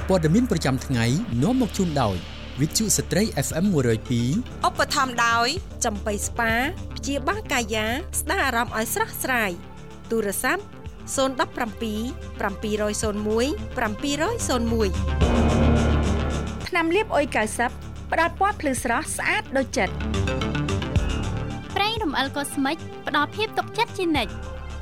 ព័ត៌មានប្រចាំថ្ងៃនាំមកជូនដោយវិទ្យុស្ត្រី FM 102 ឧបត្ថម្ភដោយចំបៃស្ប៉ាព្យាបាលកាយាស្ដារអារម្មណ៍ឲ្យស្រស់ស្រាយទូរស័ព្ទ017 701 701ថ្នាំលាបអុយ90ផ្ដល់ពណ៌ភ្លឺស្រស់ស្អាតដូចចិត្តប្រេងរំអិលកូស្មិកផ្ដល់ភាពទុកចិត្តជានិច្ច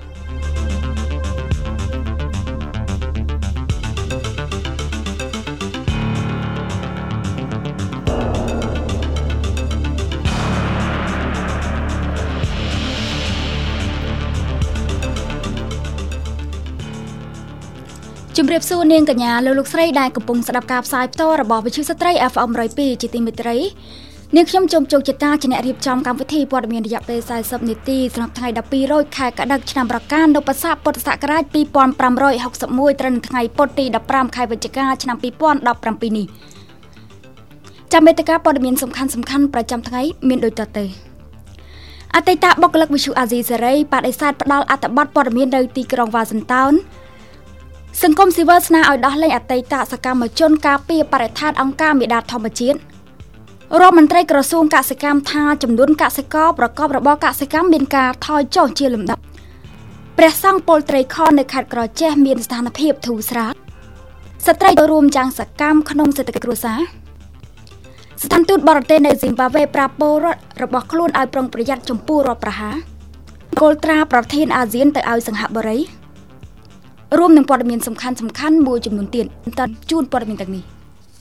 ជំរាបសួរនាងកញ្ញាលោកស្រីដែលកំពុងស្ដាប់ការផ្សាយផ្ទាល់របស់វិទ្យុស្ត្រី FM 102ជាទីមេត្រីនាងខ្ញុំជុំជោគជតាជាអ្នករៀបចំកម្មវិធីព័ត៌មានរយៈពេល40នាទីសម្រាប់ថ្ងៃ12រោចខែកដឹកឆ្នាំរកានុបស័កពុទ្ធសករាជ2561ត្រូវនៅថ្ងៃពុធទី15ខែវិច្ឆិកាឆ្នាំ2017នេះចាំមេតិកាព័ត៌មានសំខាន់ប្រចាំថ្ងៃមានដូចតទៅអតីតបុគ្គលិកវិទ្យុអាស៊ីសេរីបដិសេធផ្ដល់អត្ថបទព័ត៌មាននៅទីក្រុងវ៉ាស៊ីនតោនសង្គមស៊ីវិលស្នើឲ្យដោះលែងអតីតសកម្មជនការពារបរិស្ថានអង្គការមេដាធម្មជាតិរដ្ឋមន្ត្រីក្រសួងកសិកម្មថាចំនួនកសិករប្រកបរបរកសិកម្មមានការថយចុះជាលំដាប់ព្រះសង្ឃពលត្រីខនៅខេត្តក្រចេះមានស្ថានភាពធូរស្រាលស្ត្រីរួមយ៉ាងសកម្មក្នុងសេដ្ឋកិច្ចគ្រួសារស្ថានទូតបរទេសនៅស៊ីមបាវេប្រាប់ពលរដ្ឋរបស់ខ្លួនឲ្យប្រុងប្រយ័ត្នចំពោះរដ្ឋប្រហារគោលត្រាប្រធានអាស៊ានទៅឲ្យសង្ហបុរីរួមនឹងព័ត៌មានសំខាន់មួយចំនួនទៀតបន្តជូនព័ត៌មានទាំងនេះ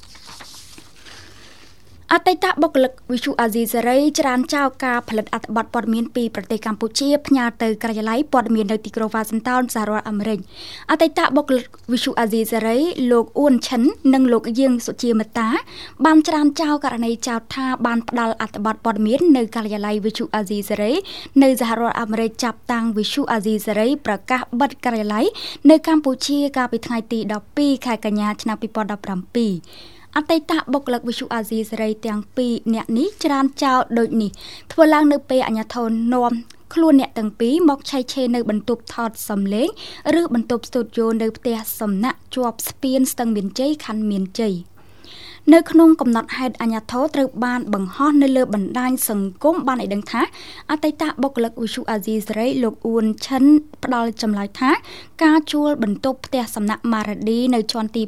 អតីតបុគ្គលិកវិទ្យុអាស៊ីសេរីច្រានចោលការផលិតអត្ថបទព័ត៌មានពីប្រទេសកម្ពុជាផ្ញើទៅការិយាល័យព័ត៌មាននៅទីក្រុងវ៉ាស៊ីនតោនសហរដ្ឋអាមេរិកអតីតបុគ្គលិកវិទ្យុអាស៊ីសេរីលោកអ៊ួនឈិននិងលោកយាងសុជាមតាបានច្រានចោលករណីចោទថាបានផ្ដល់អត្ថបទព័ត៌មាននៅការិយាល័យវិទ្យុអាស៊ីសេរីនៅសហរដ្ឋអាមេរិកចាប់តាំងវិទ្យុអាស៊ីសេរីប្រកាសបិទការិយាល័យនៅកម្ពុជាកាលពីថ្ងៃទី12ខែកញ្ញាឆ្នាំ2017អតីតបុគ្គលិកវិទ្យុអាស៊ីសេរីទាំងពីរអ្នកនេះច្រានចោលដូចនេះធ្វើឡើងនៅពេលអាជ្ញាធរនាំខ្លួនអ្នកទាំងពីរមកឆែកឆេរនៅបន្ទប់ថតសំឡេងឬបន្ទប់ស្ទូឌីយោនៅផ្ទះសំណាក់ជាប់ស្ពានស្ទឹងមានជ័យខណ្ឌមានជ័យនៅក្នុងកំណត់ហេតុអាជ្ញាធរត្រូវបានបង្ហោះនៅលើបណ្ដាញសង្គមបានឲ្យដឹងថាអតីតបុគ្គលិកវិទ្យុអាស៊ីសេរីលោកអ៊ួនឈិនផ្ដល់ចម្លើយថាការជួលបន្ទប់ផ្ទះសំណាក់ម៉ារ៉ាឌីនៅជាន់ទី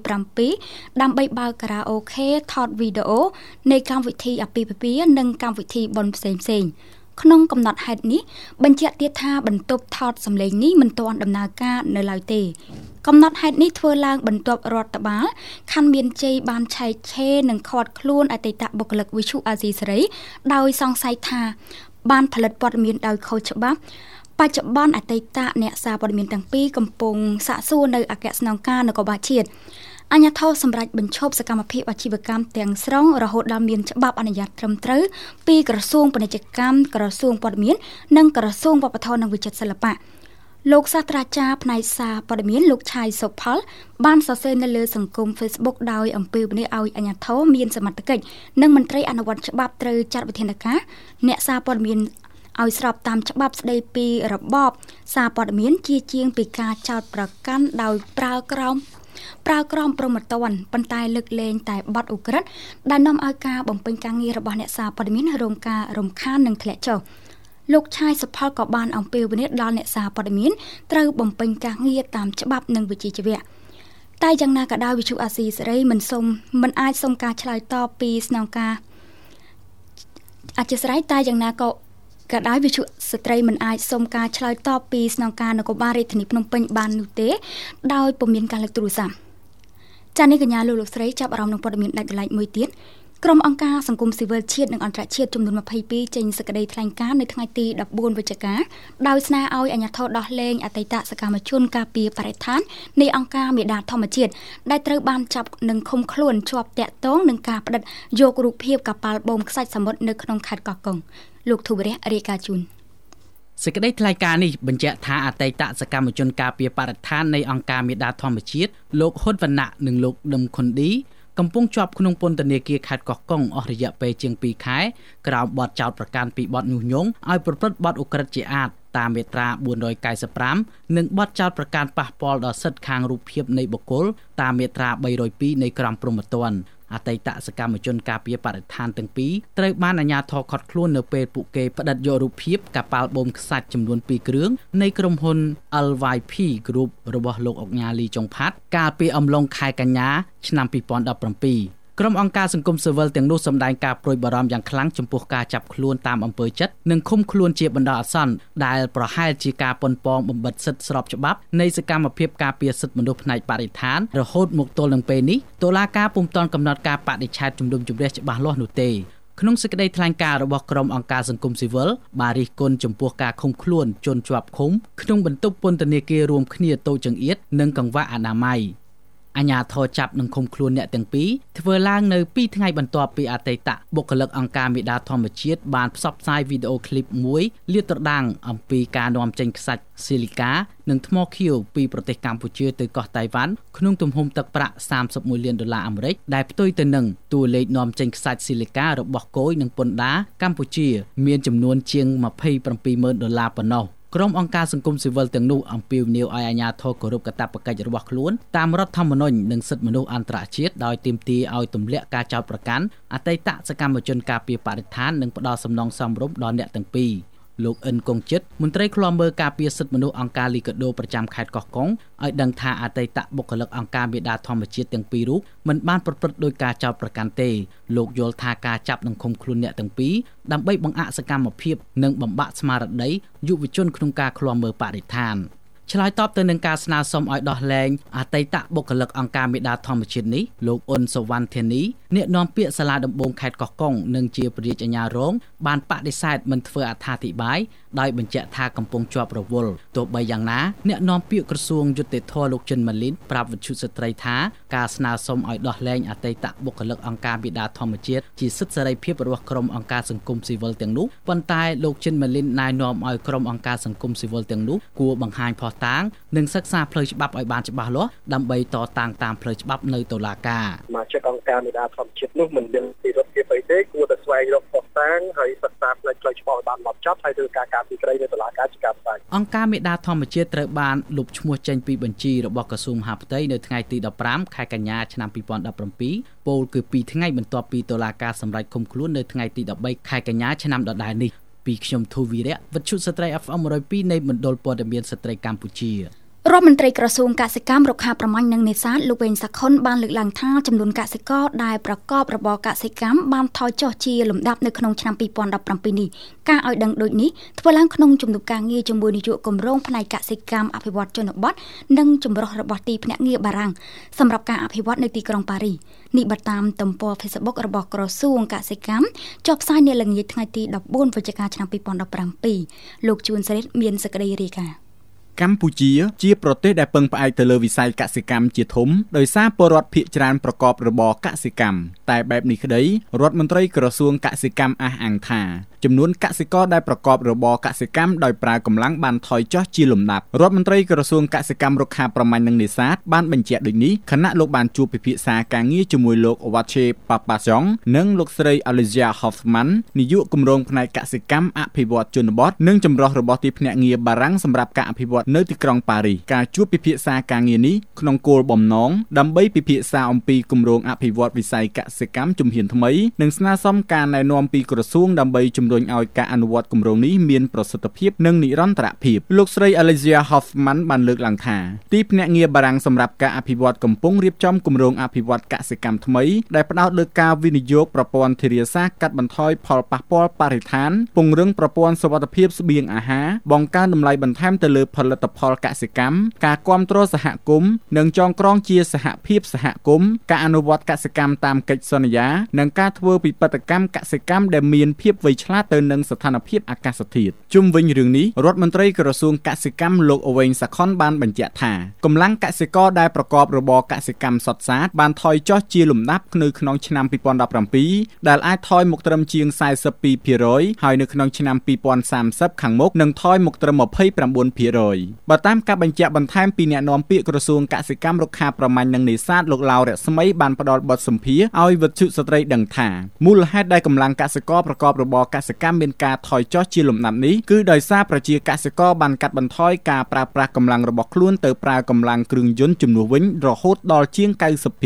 7ដើម្បីបើកខារ៉ាអូខេថតវីដេអូនៃកម្មវិធីអាពាហ៍ពិពាហ៍និងកម្មវិធីបុណ្យផ្សេងៗក្នុងកំណត់ហេតុនេះបញ្ជាក់ទៀតថាបន្ទប់ថតសម្លេងនេះមិនទាន់ដំណើរការនៅឡើយទេកំណត់ហេតុនេះធ្វើឡើងបន្ទាប់រដ្ឋបាលខណ្ឌមានជ័យបានឆែកឆេរនិងឃាត់ខ្លួនអតីតបុគ្គលិកវិទ្យុអាស៊ីសេរីដោយសង្ស័យថាបានផលិតព័ត៌មានដោយខុសច្បាប់បច្ចុប្បន្នអតីតអ្នកសារព័ត៌មានទាំងពីរកំពុងសាកសួរនៅអគ្គស្នងការនគរបាលជាតិអាជ្ញាធរសម្រាប់បញ្ឈប់សកម្មភាពអាជីវកម្មទាំងស្រុងរហូតដល់មានច្បាប់អនុញ្ញាតត្រឹមត្រូវពីក្រសួងពាណិជ្ជកម្មក្រសួងព័ត៌មាននិងក្រសួងវប្បធម៌និងវិចិត្រសិល្បៈលោកសាស្ត្រាចារ្យផ្នែកសារព័ត៌មានលោកឆៃសុផលបានសរសេរនៅលើសង្គម Facebook ដោយអំពាវនាវឲ្យអាជ្ញាធរមានសមត្ថកិច្ចនិងមន្ត្រីអនុវត្តច្បាប់ត្រូវចាត់វិធានការអ្នកសារព័ត៌មានឲ្យស្របតាមច្បាប់ស្តីពីរបបសារព័ត៌មានជាជាងពីការចោទប្រកាន់ដោយប្រើក្រមព្រហ្មទណ្ឌប៉ុន្តែលើកលែងតែបទឧក្រិដ្ឋដែលនាំឲ្យការបំពេញការងាររបស់អ្នកសារព័ត៌មានរងការរំខាននិងធ្លាក់ចុះលោកឆៃសុផលក៏បានអំពាវនាវដល់អ្នកសារព័ត៌មានត្រូវបំពេញការងារតាមច្បាប់និងវិជ្ជាជីវៈតែយ៉ាងណាក៏ដោយវិទ្យុអាស៊ីសេរីមិនអាចសុំការឆ្លើយតបពីស្នងការអធិស្ឋានតែយ៉ាងណាក៏ដោយវិទ្យុស្ត្រីមិនអាចសុំការឆ្លើយតបពីស្នងការនគរបាលរាជធានីភ្នំពេញបាននោះទេដោយពុំមានការលើកទូរស័ព្ទចា៎នេះកញ្ញាលោកស្រីចាប់អារម្មណ៍នឹងព័ត៌មានដាច់ដライមួយទៀតក្រុមអង្គការសង្គមស៊ីវិលជាតិនិងអន្តរជាតិចំនួន22ចេញសេចក្តីថ្លែងការណ៍នៅថ្ងៃទី14វិច្ឆិកាដោយស្នើឲ្យអាជ្ញាធរដោះលែងអតីតសកម្មជនការពារបរិស្ថាននៃអង្គការមេដាធម្មជាតិដែលត្រូវបានចាប់និងឃុំខ្លួនជាប់តាក់ទងនឹងការផ្តិតយករូបភាពកប៉ាល់បូមខ្សាច់សមុទ្រនៅក្នុងខេត្តកោះកុងលោកធុវរៈរាយការណ៍ជូនសេចក្តីថ្លែងការណ៍នេះបញ្ជាក់ថាអតីតសកម្មជនការពារបរិស្ថាននៃអង្គការមេដាធម្មជាតិលោកហ៊ុនវណ្ណៈនិងលោកដឹមខុនឌីកំពុងជាប់ក្នុងពន្ធនាគារខេត្តកោះកុងអស់រយៈពេលជាង2ខែក្រោមបទចោទប្រកាន់ពីបទញុះញង់ឲ្យប្រព្រឹត្តបទឧក្រិដ្ឋជាអាតតាមមាត្រា495និងបទចោទប្រកាន់ប៉ះពាល់ដល់សិទ្ធិខាងរូបភាពនៃបុគ្គលតាមមាត្រា302នៃក្រមព្រហ្មទណ្ឌអតីតសកម្មជនការពារបរិស្ថានទាំងពីរត្រូវបានអាជ្ញាធរឃាត់ខ្លួននៅពេលពួកគេផ្តិតយករូបភាពកប៉ាល់បូមខ្សាច់ចំនួន2គ្រឿងនៃក្រុមហ៊ុន LYP Group របស់លោកអុកញ៉ាលីចុងផាត់កាលពីអំឡុងខែកញ្ញាឆ្នាំ2017ក្រុមអង្គការសង្គមស៊ីវិលទាំងនោះសម្ដែងការព្រួយបារម្ភយ៉ាងខ្លាំងចំពោះការចាប់ខ្លួនតាមអំពើចិត្តនិងឃុំខ្លួនជាបណ្ដោះអាសន្នដែលប្រហែលជាការប៉ុនប៉ងបំបិទសិទ្ធិស្របច្បាប់នៃសកម្មភាពការពារសិទ្ធិមនុស្សផ្នែកបរិស្ថានរហូតមកទល់នឹងពេលនេះតុលាការពុំទាន់កំណត់ការបដិឆេទជំនុំជម្រះច្បាស់លាស់នោះទេក្នុងសេចក្តីថ្លែងការណ៍របស់ក្រុមអង្គការសង្គមស៊ីវិលបានរិះគន់ចំពោះការឃុំខ្លួនជនជាប់ឃុំក្នុងបន្ទប់ពន្ធនាគាររួមគ្នាតូចចង្អៀតនិងកង្វះអនាម័យអាជ្ញាធរចាប់និងឃុំខ្លួនអ្នកទាំងពីរធ្វើឡើងនៅ2ថ្ងៃបន្ទាប់ពីអតីតបុគ្គលិកអង្គការមេដាធម្មជាតិបានផ្សព្វផ្សាយវីដេអូឃ្លីបមួយលាតត្រដាងអំពីការនាំចេញខ្សាច់ស៊ីលីកានិងថ្មខៀវពីប្រទេសកម្ពុជាទៅកោះតៃវ៉ាន់ក្នុងទំហំទឹកប្រាក់$31លានអាមេរិកដែលផ្ទុយទៅនឹងតួលេខនាំចេញខ្សាច់ស៊ីលីការបស់គយនិងពន្ធដារកម្ពុជាមានចំនួនជាង$270,000ប៉ុណ្ណោះក្រុមអង្គការសង្គមស៊ីវិលទាំងនោះអំពាវនាវឲ្យអាជ្ញាធរគោរពកាតព្វកិច្ចរបស់ខ្លួនតាមរដ្ឋធម្មនុញ្ញនិងសិទ្ធិមនុស្សអន្តរជាតិដោយទាមទារឲ្យទម្លាក់ការចោទប្រកាន់អតីតសកម្មជនការពារបរិស្ថាននិងផ្ដល់សំណងសមរម្យដល់អ្នកទាំងពីរលោកអិនកុងជិតមន្ត្រីឃ្លាំមើលការពារសិទ្ធិមនុស្សអង្គការលីកាដូប្រចាំខេត្តកោះកុងឲ្យដឹងថាអតីតបុគ្គលិកអង្គការមេដាធម្មជាតិទាំងពីររូបមិនបានប្រព្រឹត្តដោយការចោទប្រកាន់ទេលោកយល់ថាការចាប់និងឃុំខ្លួនអ្នកទាំងពីរដើម្បីបង្អាក់សកម្មភាពនិងបំបាក់ស្មារតីយុវជនក្នុងការឃ្លាំមើលបរិស្ថានឆ្លើយតបទៅនឹងការស្នើសុំឲ្យដោះលែងអតីតបុគ្គលិកអង្គការមេដាធម្មជាតិនេះលោកអ៊ុនសវណ្ណធានីអ្នកនាំពាក្យសាលាដំបងខេត្តកោះកុងនិងជាព្រះរាជអាជ្ញារងបានបដិសេធមិនធ្វើអត្ថាធិប្បាយដោយបញ្ជាក់ថាកំពុងជាប់រវល់ទោះបីយ៉ាងណាអ្នកនាំពាក្យក្រសួងយុតិធម៌លោកចិនម៉ាលីនប្រាប់វិទ្យុស្ត្រីថាការស្នើសុំឲ្យដោះលែងអតីតបុគ្គលិកអង្គការមេដាធម្មជាតិជាសិទ្ធិសេរីភាពរបស់ក្រុមអង្គការសង្គមស៊ីវិលទាំងនោះប៉ុន្តែលោកចិនម៉ាលីនណែនាំឲ្យក្រុមអង្គការសង្គមស៊ីវិលទាំងនោះគួរបង្ហាញភស្តុតាងនិងសិក្សាផ្លូវច្បាប់ឲ្យបានច្បាស់លាស់ដើម្បីតតាំងតាមផ្លូវច្បាប់នៅតុលាការសមាជិកអង្គការមេដាធម្មជាតិនោះមិនមានពីរដ្ឋាភិបាលទេគួរតែស្វែងរកភស្តុតាងហើយសិក្សាផ្លូវច្បាប់ឲ្យបានម៉ត់ចត់ហើយធ្វើការការពីក្តីនៅតុលាការជាការផ្សាយអង្គការមេដាធម្មជាតិត្រូវបានលុបឈ្មោះចេញពីបញ្ជីរបស់ក្រសួងមហាផ្ទៃនៅថ្ងៃទី15ខែកញ្ញាឆ្នាំ2017ពោលគឺ2ថ្ងៃបន្ទាប់ពីតុលាការសម្រេចឃុំខ្លួននៅថ្ងៃទី13ខែកញ្ញាឆ្នាំដដែលនេះពីខ្ញុំធូវីរៈវិទ្យុស្ត្រី FM 102នៃមណ្ឌលព័ត៌មានស្ត្រីកម្ពុជារដ្ឋមន្ត្រីក្រសួងកសិកម្មរុក្ខាប្រមាញ់និងនេសាទលោកវេងសាខុនបានលើកឡើងថាចំនួនកសិករដែលប្រកបរបរកសិកម្មបានថយចុះជាលំដាប់នៅក្នុងឆ្នាំ2017នេះការឲ្យដឹងដូចនេះធ្វើឡើងក្នុងជំនួបការងារជាមួយនាយកគម្រោងផ្នែកកសិកម្មអភិវឌ្ឍជនបទនិងចម្រុះរបស់ទីភ្នាក់ងារបារាំងសម្រាប់ការអភិវឌ្ឍនៅទីក្រុងប៉ារីសនេះបើតាមទំព័រ Facebook របស់ក្រសួងកសិកម្មចុះផ្សាយនៅល្ងាចថ្ងៃទី14វិច្ឆិកាឆ្នាំ2017លោកជួនសេរីមានសេចក្តីរាយការណ៍កម្ពុជាជាប្រទេសដែលពឹងផ្អែកទៅលើវិស័យកសិកម្មជាធំដោយសារពលរដ្ឋភាគច្រើនប្រកបរបរកសិកម្មតែបែបនេះក្តីរដ្ឋមន្ត្រីក្រសួងកសិកម្មអះអាងថាចំនួនកសិករដែលប្រកបរបរកសិកម្មដោយប្រើកម្លាំងបានថយចុះជាលំដាប់រដ្ឋមន្ត្រីក្រសួងកសិកម្មរុក្ខាប្រមាញ់និងនេសាទបានបញ្ជាក់ដូចនេះខណៈលោកបានជួបពិភាក្សាការងារជាមួយលោកវ៉ាត់ឆេប៉ាប៉ាសយ៉ងនិងលោកស្រី Alizia Hoffman នាយកគម្រោងផ្នែកកសិកម្មអភិវឌ្ឍជនបទនិងចម្រុះរបស់ទីភ្នាក់ងារបារាំងសម្រាប់ការអភិវឌ្ឍនៅទីក្រុងប៉ារីសការជួបពិភាក្សាការងារនេះក្នុងគោលបំណងដើម្បីពិភាក្សាអំពីគម្រោងអភិវឌ្ឍវិស័យកសិកម្មជំហានថ្មីនិងស្នើសុំការណែនាំពីក្រសួងដើម្បីជំរុញឲ្យការអនុវត្តគម្រោងនេះមានប្រសិទ្ធភាពនិងនិរន្តរភាពលោកស្រី Alizia Hoffman បានលើកឡើងថាទីភ្នាក់ងារបារាំងសម្រាប់ការអភិវឌ្ឍកំពុងរៀបចំគម្រោងអភិវឌ្ឍកសិកម្មថ្មីដែលផ្ដោតលើការវិនិយោគប្រព័ន្ធធារាសាស្ត្រកាត់បន្ថយផលប៉ះពាល់បរិស្ថានពង្រឹងប្រព័ន្ធសុវត្ថិភាពស្បៀងអាហារបង្កើនតម្លៃបន្ថែមទៅលើផលិតផលកសិកម្មការគាំទ្រសហគមន៍និងចងក្រងជាសហភាពសហគមន៍ការអនុវត្តកសិកម្មតាមកិច្ចសន្យានិងការធ្វើពិពិធកម្មកសិកម្មដែលមានភាពវៃឆ្លាតទៅនឹងស្ថានភាពអាកាសធាតុជុំវិញរឿងនេះរដ្ឋមន្ត្រីក្រសួងកសិកម្មលោកវេងសាខុនបានបញ្ជាក់ថាកម្លាំងកសិករដែលប្រកបរបរកសិកម្មសុទ្ធសាធបានថយចុះជាលំដាប់នៅក្នុងឆ្នាំ2017ដែលអាចថយមកត្រឹមជាង 42% ហើយនៅក្នុងឆ្នាំ2030ខាងមុខនឹងថយមកត្រឹម 29% បើតាមការបញ្ជាក់បន្ថែមពីអ្នកនាំពាក្យក្រសួងកសិកម្មរុក្ខាប្រមាញ់និងនេសាទលោកឡាវរស្មីបានផ្ដល់បទសម្ភាសន៍ឲ្យវិទ្យុស្ត្រីដឹងថាមូលហេតុដែលកម្លាំងកសិករប្រកបរបរកសិកម្មមានការថយចុះជាលំដាប់នេះគឺដោយសារប្រជាកសិករបានកាត់បន្ថយការប្រើប្រាស់កម្លាំងរបស់ខ្លួនទៅប្រើកម្លាំងគ្រឿងយន្តជំនួសវិញរហូតដល់ជាង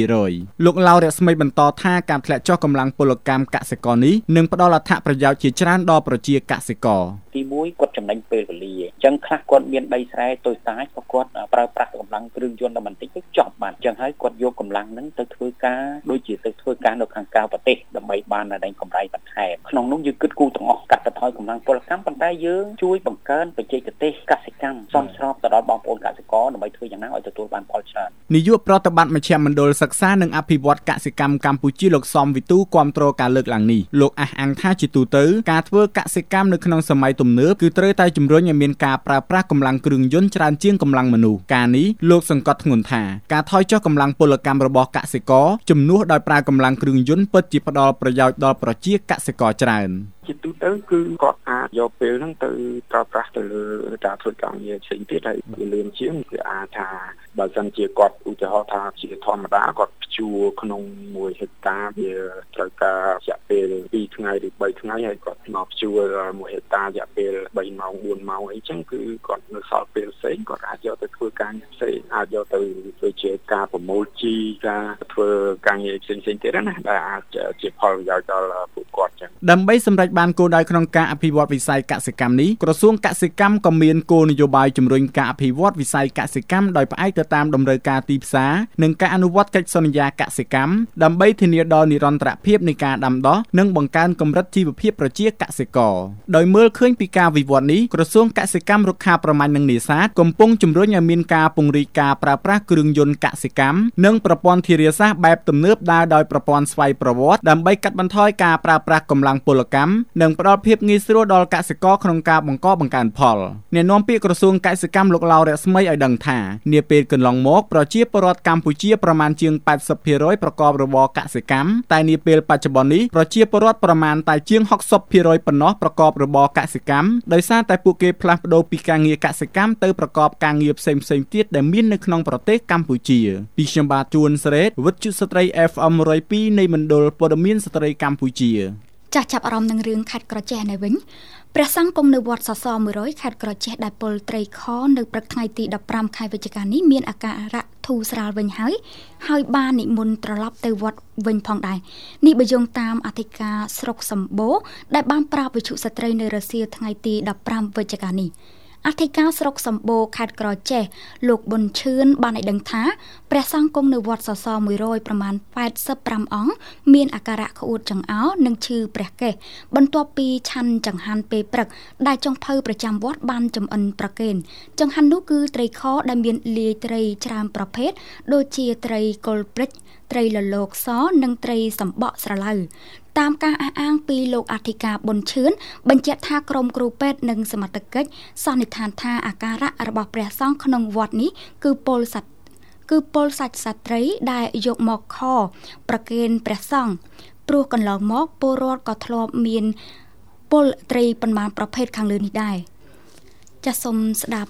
90% លោកឡាវរស្មីបន្តថាការធ្លាក់ចុះកម្លាំងពលកម្មកសិករនេះនឹងផ្ដល់អត្ថប្រយោជន៍ជាច្រើនដល់ប្រជាកសិករទី1គាត់ចំណេញពេលវេលាអញ្ចឹងខ្លះគាត់មានដីស្រែតូចតាចក៏គាត់ប្រើប្រាស់កម្លាំងគ្រឿងយន្តដល់បន្តិចទៅចប់បានអញ្ចឹងហើយគាត់យកកម្លាំងហ្នឹងទៅធ្វើការដូចជាទៅធ្វើការនៅខាងក្រៅប្រទេសដើម្បីបានតែកម្រៃបន្ថែមក្នុងនោះយើងគិតគូរទាំងអស់កាត់បន្ថយកម្លាំងពលកម្មប៉ុន្តែយើងជួយបង្កើនបច្ចេកទេសកសិកម្មសមស្របទៅដល់បងប្អូនកសិករដើម្បីធ្វើយ៉ាងណាឲ្យទទួលបានផលច្រើននាយកប្រតិបត្តិមជ្ឈមណ្ឌលសិក្សានិងអភិវឌ្ឍកសិកម្មកម្ពុជាលោកសំវិទូគាំទ្រការលើកឡើងនេះលោកអះអាងថាជាទូទៅការធ្វើកសិកម្មនៅក្នុងសម័យទំនើបគឺត្រូវតែជំរុញឲ្យមានការប្រើប្រាស់កម្លាំងគ្រឿងយន្តច្រើនជាងកម្លាំងមនុស្សការនេះលោកសង្កត់ធ្ងន់ថាការថយចុះកម្លាំងពលកម្មរបស់កសិករជំនួសដោយប្រើកម្លាំងគ្រឿងយន្តពិតជាផ្ដល់ប្រយោជន៍ដល់ប្រជាកសិករច្រើនជាទូទៅគឺគាត់អាចយកពេលហ្នឹងទៅប្រើប្រាស់ទៅលើការធ្វើការងារផ្សេងទៀតហើយវាលឿនជាងគឺអាចថាបើសិនជាគាត់ឧទាហរណ៍ថាជាធម្មតាគាត់ភ្ជួរក្នុង1ហិកតាវាត្រូវការរយៈពេល2ថ្ងៃឬ3ថ្ងៃហើយគាត់មកភ្ជួរ1ហិកតារយៈពេល3ម៉ោង4ម៉ោងអីចឹងគឺគាត់នៅសល់ពេលផ្សេងគាត់អាចយកទៅធ្វើការងារផ្សេងអាចយកទៅធ្វើជាការប្រមូលជីការធ្វើការងារផ្សេងៗទៀតណាដែលអាចជាផលប្រយោជន៍ដល់ពួកគាត់ចឹងដើម្បីសម្រេចបានគោលដៅក្នុងការអភិវឌ្ឍវិស័យកសិកម្មនេះក្រសួងកសិកម្មក៏មានគោលនយោបាយជំរុញការអភិវឌ្ឍវិស័យកសិកម្មដោយផ្អែកទៅតាមតម្រូវការទីផ្សារនិងការអនុវត្តកិច្ចសន្យាកសិកម្មដើម្បីធានាដល់និរន្តរភាពនៃការដាំដុះនិងបង្កើនកម្រិតជីវភាពប្រជាកសិករដោយមើលឃើញពីការវិវត្តនេះក្រសួងកសិកម្មរុក្ខាប្រមាញ់និងនេសាទកំពុងជំរុញឲ្យមានការពង្រីកការប្រើប្រាស់គ្រឿងយន្តកសិកម្មនិងប្រព័ន្ធធារាសាស្ត្របែបទំនើបដើរដោយប្រព័ន្ធស្វ័យប្រវត្តិដើម្បីកាត់បន្ថយការប្រើប្រាស់កម្លាំងពលកម្មនិងផ្ដល់ភាពងាយស្រួលដល់កសិករក្នុងការបង្កើនផលអ្នកនាំពាក្យក្រសួងកសិកម្មលោកឡាវរស្មីឲ្យដឹងថានាពេលកន្លងមកប្រជាពលរដ្ឋកម្ពុជាប្រមាណជាង 80% ប្រកបរបរកសិកម្មតែនាពេលបច្ចុប្បន្ននេះប្រជាពលរដ្ឋប្រមាណតែជាង 60% ប៉ុណ្ណោះប្រកបរបរកសិកម្មដោយសារតែពួកគេផ្លាស់ប្ដូរពីការងារកសិកម្មទៅប្រកបការងារផ្សេងៗទៀតដែលមាននៅក្នុងប្រទេសកម្ពុជាពីខ្ញុំបាទជួនសេរីវិទ្យុស្ត្រី FM 102នៃមណ្ឌលព័ត៌មានស្ត្រីកម្ពុជាចាប់អារម្មណ៍នឹងរឿងខេត្តក្រចេះនៅវិញព្រះសង្ឃគង់នៅវត្តសសរ100ខេត្តក្រចេះដែលពលត្រីខនៅព្រឹកថ្ងៃទី15ខែវិច្ឆិកានេះមានអាការៈធូរស្រាលវិញហើយបាននិមន្តត្រឡប់ទៅវត្តវិញផងដែរនេះបើយោងតាមអធិការស្រុកសម្បូរដែលបានប្រាប់វិទ្យុស្ត្រីនៅរសៀលថ្ងៃទី15វិច្ឆិកានេះអធិការស្រុកសម្បូរខេត្តក្រចេះលោកប៊ុនឈឿនបានឲ្យដឹងថាព្រះសង្ឃគង់នៅវត្តសសរ100ប្រមាណ85អង្គមានអាការៈក្អួតចង្អោរនិងឈឺព្រះកេសបន្ទាប់ពីឆាន់ចង្ហាន់ពេលព្រឹកដែលចុងភៅប្រចាំវត្តបានចំអិនប្រគេនចង្ហាន់នោះគឺត្រីខដែលមានលាយត្រីច្រើនប្រភេទដូចជាត្រីគល់ព្រិចត្រីលលោកសនិងត្រីសម្បកស្រឡៅតាមការអះអាងពីលោកអធិការប៊ុនឈឿនបញ្ជាក់ថាក្រុមគ្រូពេទ្យនិងសមត្ថកិច្ចសន្និដ្ឋានថាអាការៈរបស់ព្រះសង្ឃក្នុងវត្តនេះគឺពលសាច់សត្រីដែលយកមកខប្រគេនព្រះសង្ឃព្រោះកន្លងមកពលរដ្ឋក៏ធ្លាប់មានពលត្រីប៉ុន្មានប្រភេទខាងលើនេះដែរចាសសូមស្ដាប់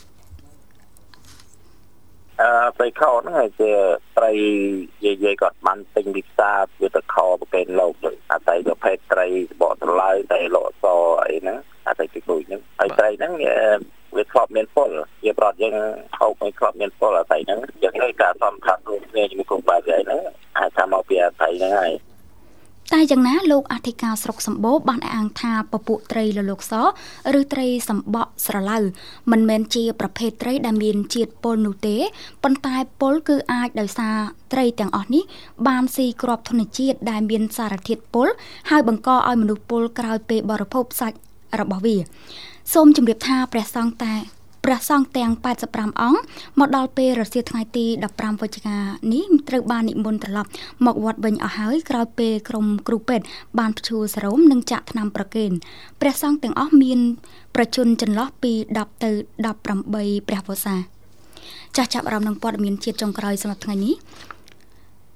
ត្រីខហ្នឹងហើយជាត្រីយាយគាត់បានទិញពីផ្សារវាទៅខប្រកេនលោកអាត្រីប្រភេទត្រីបកត្រឡៅត្រីលក់សអីហ្នឹងអាត្រីទី2ហ្នឹងហើយត្រីហ្នឹងវាធ្លាប់មានពលវាប្រត់យើងហូបឲ្យធ្លាប់មានពលអាត្រីហ្នឹងយ៉ាងនេះការសំខាន់រួមគ្នាជាមួយគ្រូបាស្រីហ្នឹងអាចថាមកពីអាត្រីហ្នឹងហើយតែយ៉ាងណាលោកអធិការស្រុកសម្បូរបានអាងថាពពួកត្រីលលោកសឬត្រីសម្បកស្រឡៅមិនមែនជាប្រភេទត្រីដែលមានជាតិពុលនោះទេប៉ុន្តែពុលគឺអាចដោយសារត្រីទាំងអស់នេះបានស៊ីគ្រាប់ធនជាតិដែលមានសារធាតុពុលហើយបង្កឲ្យមនុស្សពុលក្រោយពេលបរិភោគសាច់របស់វាសូមជម្រាបថាព្រះសង្ឃទាំង85អង្គមកដល់ពេលរសៀលថ្ងៃទី15វិច្ឆិកានេះត្រូវបាននិមន្តត្រឡប់មកវត្តវិញអស់ហើយក្រោយពេលក្រុមគ្រូពេទ្យបានព្យួរសរោមនិងចាក់ថ្នាំប្រគេនព្រះសង្ឃទាំងអស់មានប្រជជនចន្លោះពី10ទៅ18ព្រះវស្សាចាប់អារម្មណ៍នឹងព័ត៌មានជាតិចុងក្រោយសម្រាប់ថ្ងៃនេះ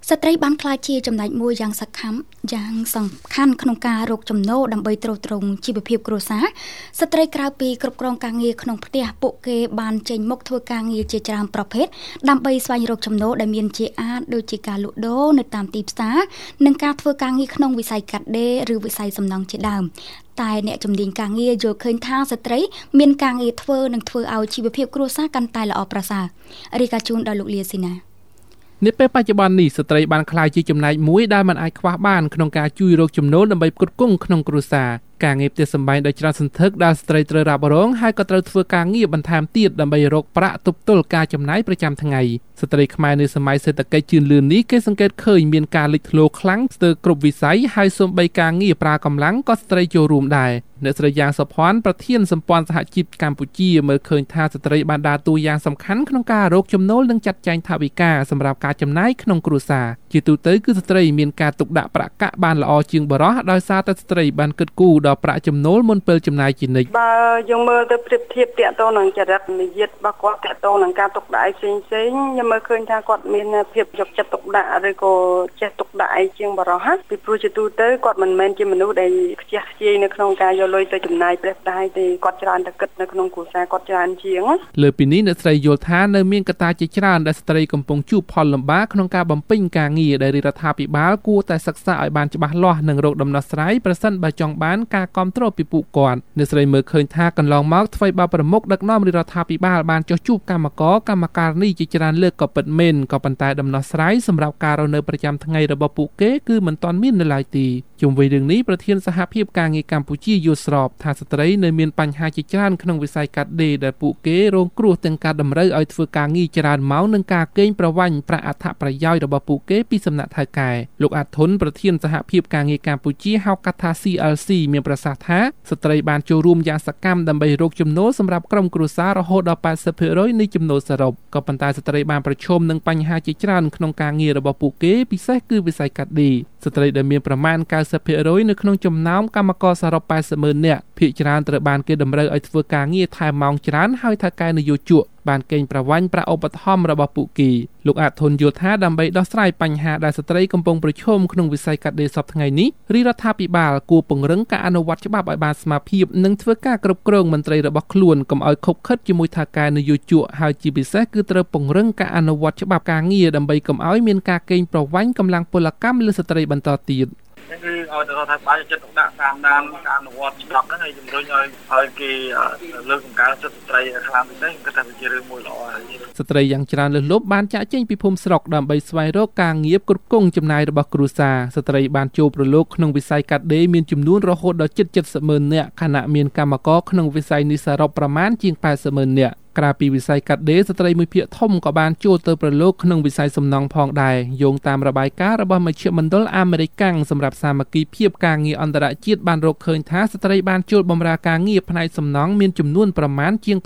ស្ត្រីបានក្លាយជាចំណែកមួយយ៉ាងសំខាន់ក្នុងការរកចំណូលដើម្បីទ្រទ្រង់ជីវភាពគ្រួសារស្ត្រីក្រៅពីគ្រប់គ្រងការងារក្នុងផ្ទះពួកគេបានចេញមុខធ្វើការងារជាច្រើនប្រភេទដើម្បីស្វែងរកចំណូលដែលមានជាអាចដូចជាការលក់ដូរនៅតាមទីផ្សារនិងការធ្វើការងារក្នុងវិស័យកាត់ដេរឬវិស័យសំណង់ជាដើមតែអ្នកជំនាញការងារយល់ឃើញថាស្ត្រីមានការងារធ្វើនិងធ្វើឲ្យជីវភាពគ្រួសារកាន់តែល្អប្រសើររាយការណ៍ជូនដល់លោកលាស៊ីណានាពេលបច្ចុប្បន្ននេះស្ត្រីបានក្លាយជាចំណែកមួយដែលមិនអាចខ្វះបានក្នុងការជួយរកចំណូលដើម្បីផ្គត់ផ្គង់ក្នុងគ្រួសារការងារផ្ទះសម្បែងដោយច្រើនសន្ធឹកដែលស្ត្រីត្រូវរ៉ាប់រងហើយក៏ត្រូវធ្វើការងារបន្ថែមទៀតដើម្បីរកប្រាក់ទប់ទល់ការចំណាយប្រចាំថ្ងៃស្ត្រីខ្មែរនៅសម័យសេដ្ឋកិច្ចជឿនលឿននេះគេសង្កេតឃើញមានការលេចធ្លោខ្លាំងស្ទើរគ្រប់វិស័យហើយសូម្បីការងារប្រើកម្លាំងក៏ស្ត្រីចូលរួមដែរអ្នកស្រីយ៉ាងសុភ័ណ្ឌប្រធានសម្ព័ន្ធសហជីពកម្ពុជាមើលឃើញថាស្ត្រីបានដើរតួយ៉ាងសំខាន់ក្នុងការរកចំណូលនិងចាត់ចែងថវិកាសម្រាប់ការចំណាយក្នុងគ្រួសារជាទូទៅគឺស្ត្រីមានការទុកដាក់ប្រាក់កាក់បានល្អជាងបុរសដោយសារតែស្ត្រីបានគិតគូរដល់ប្រាក់ចំណូលមុនពេលចំណាយជានិច្ចបើយើងមើលទៅប្រៀបធៀបតាក់ទងនឹងចរិតនិយាយរបស់គាត់តាក់ទងនឹងការទុកដាក់ផ្សេងៗខ្ញុំមើលឃើញថាគាត់មានភាពយកចិត្តទុកដាក់ឬក៏ចេះទុកដាក់អីជាងបុរសពីព្រោះជាទូទៅគាត់មិនមែនជាមនុស្សដែលខ្ជះខ្ជាយនៅក្នុងការយកលុយទៅចំណាយប្រេះផ្ដាយទេគាត់ច្រើនតែគិតនៅក្នុងគ្រួសារគាត់ច្រើនជាងលើពីនេះអ្នកស្រីយល់ថានៅមានកត្តាជាច្រើនដែលស្ត្រីកំពុងជួបផលលំបាកក្នុងការបំពេញការងារដែលរដ្ឋាភិបាលគួរតែសិក្សាឲ្យបានច្បាស់លាស់និងរកដំណោះស្រាយប្រសិនបើចង់បានការគាំទ្រពីពួកគាត់អ្នកស្រីមើលឃើញថាកន្លងមកថ្មីបើប្រមុខដឹកនាំរដ្ឋាភិបាលបានចុះជួបកម្មការនីជាច្រើនលើកក៏ពិតមែនក៏ប៉ុន្តែដំណោះស្រាយសម្រាប់ការរស់នៅប្រចាំថ្ងៃរបស់ពួកគេគឺមិនទាន់មាននៅឡើយទេជុំវិញរឿងនេះប្រធានសហភាពការងារកម្ពុជាយល់ស្របថាស្ត្រីនៅមានបញ្ហាជាច្រើនក្នុងវិស័យកាត់ដេរដែលពួកគេរងគ្រោះទាំងការតម្រូវឲ្យធ្វើការងារច្រើនម៉ោងនិងការកេងប្រវ័ញ្ចប្រាក់អត្ថប្រយោជន៍របស់ពួកគេពីសំណាក់ថៅកែលោកអាធុនប្រធានសហភាពការងារកម្ពុជាហៅកាត់ថា CLC មានប្រសាសន៍ថាស្ត្រីបានចូលរួមយ៉ាងសកម្មដើម្បីរកចំណូលសម្រាប់ក្រុមគ្រួសាររហូតដល់ 80% នៃចំណូលសរុបក៏ប៉ុន្តែស្ត្រីបានប្រឈមនឹងបញ្ហាជាច្រើនក្នុងការងាររបស់ពួកគេពិសេសគឺវិស័យកាត់ដេរស្ត្រីដែលមានប្រមាណ 90% នៅក្នុងចំណោមកម្មករសរុប 80,000 នាក់ភាគច្រើនត្រូវបានគេតម្រូវឲ្យធ្វើការងារថែមម៉ោងច្រើនហើយថៅកែនយោជកបានកេងប្រវ័ញ្ចប្រាក់ឧបត្ថម្ភរបស់ពួកគេលោកអាធុនយល់ថាដើម្បីដោះស្រាយបញ្ហាដែលស្ត្រីកំពុងប្រឈមក្នុងវិស័យកាត់ដេរសពថ្ងៃនេះរដ្ឋាភិបាលគួរពង្រឹងការអនុវត្តច្បាប់ឲ្យបានស្មើភាពនិងធ្វើការគ្រប់គ្រងមន្ត្រីរបស់ខ្លួនកុំឲ្យខុបខិតជាមួយថៅកែនយោជកហើយជាពិសេសគឺត្រូវពង្រឹងការអនុវត្តច្បាប់ការងារដើម្បីកុំឲ្យមានការកេងប្រវ័ញ្ចកម្លាំងពលកម្មលើស្ត្រីបន្តទៀតគឺឲ្យរដ្ឋាភិបាលចិត្តទុកដាក់តាមដានការអនុវត្តច្បាប់ហ្នឹងហើយជំរុញឲ្យគេលើកកម្ពស់សិទ្ធិស្ត្រីខ្លាំងពេកហ្នឹងគឺថាជារឿងមួយល្អហើយស្ត្រីយ៉ាងច្រើនលើសលប់បានចាក់ចេញពីភូមិស្រុកដើម្បីស្វែងរកការងារគ្រប់គ្រងចំណាយរបស់គ្រួសារស្ត្រីបានចូលប្រឡូកក្នុងវិស័យកាត់ដេរមានចំនួនរហូតដល់ជិត 70,000 នាក់ខណៈមានកម្មករក្នុងវិស័យនេះសរុបប្រមាណជាង 80,000 នាក់ក្រៅពីវិស័យកាត់ដេរស្ត្រីមួយភាគធំក៏បានចូលទៅប្រឡូកក្នុងវិស័យសំណង់ផងដែរយោងតាមរបាយការណ៍របស់មជ្ឈមណ្ឌលអាមេរិកសម្រាប់សាមគ្គីភាពការងារអន្តរជាតិបានរកឃើញថាស្ត្រីបានចូលបម្រើការងារផ្នែកសំណង់មានចំនួនប្រមាណជាង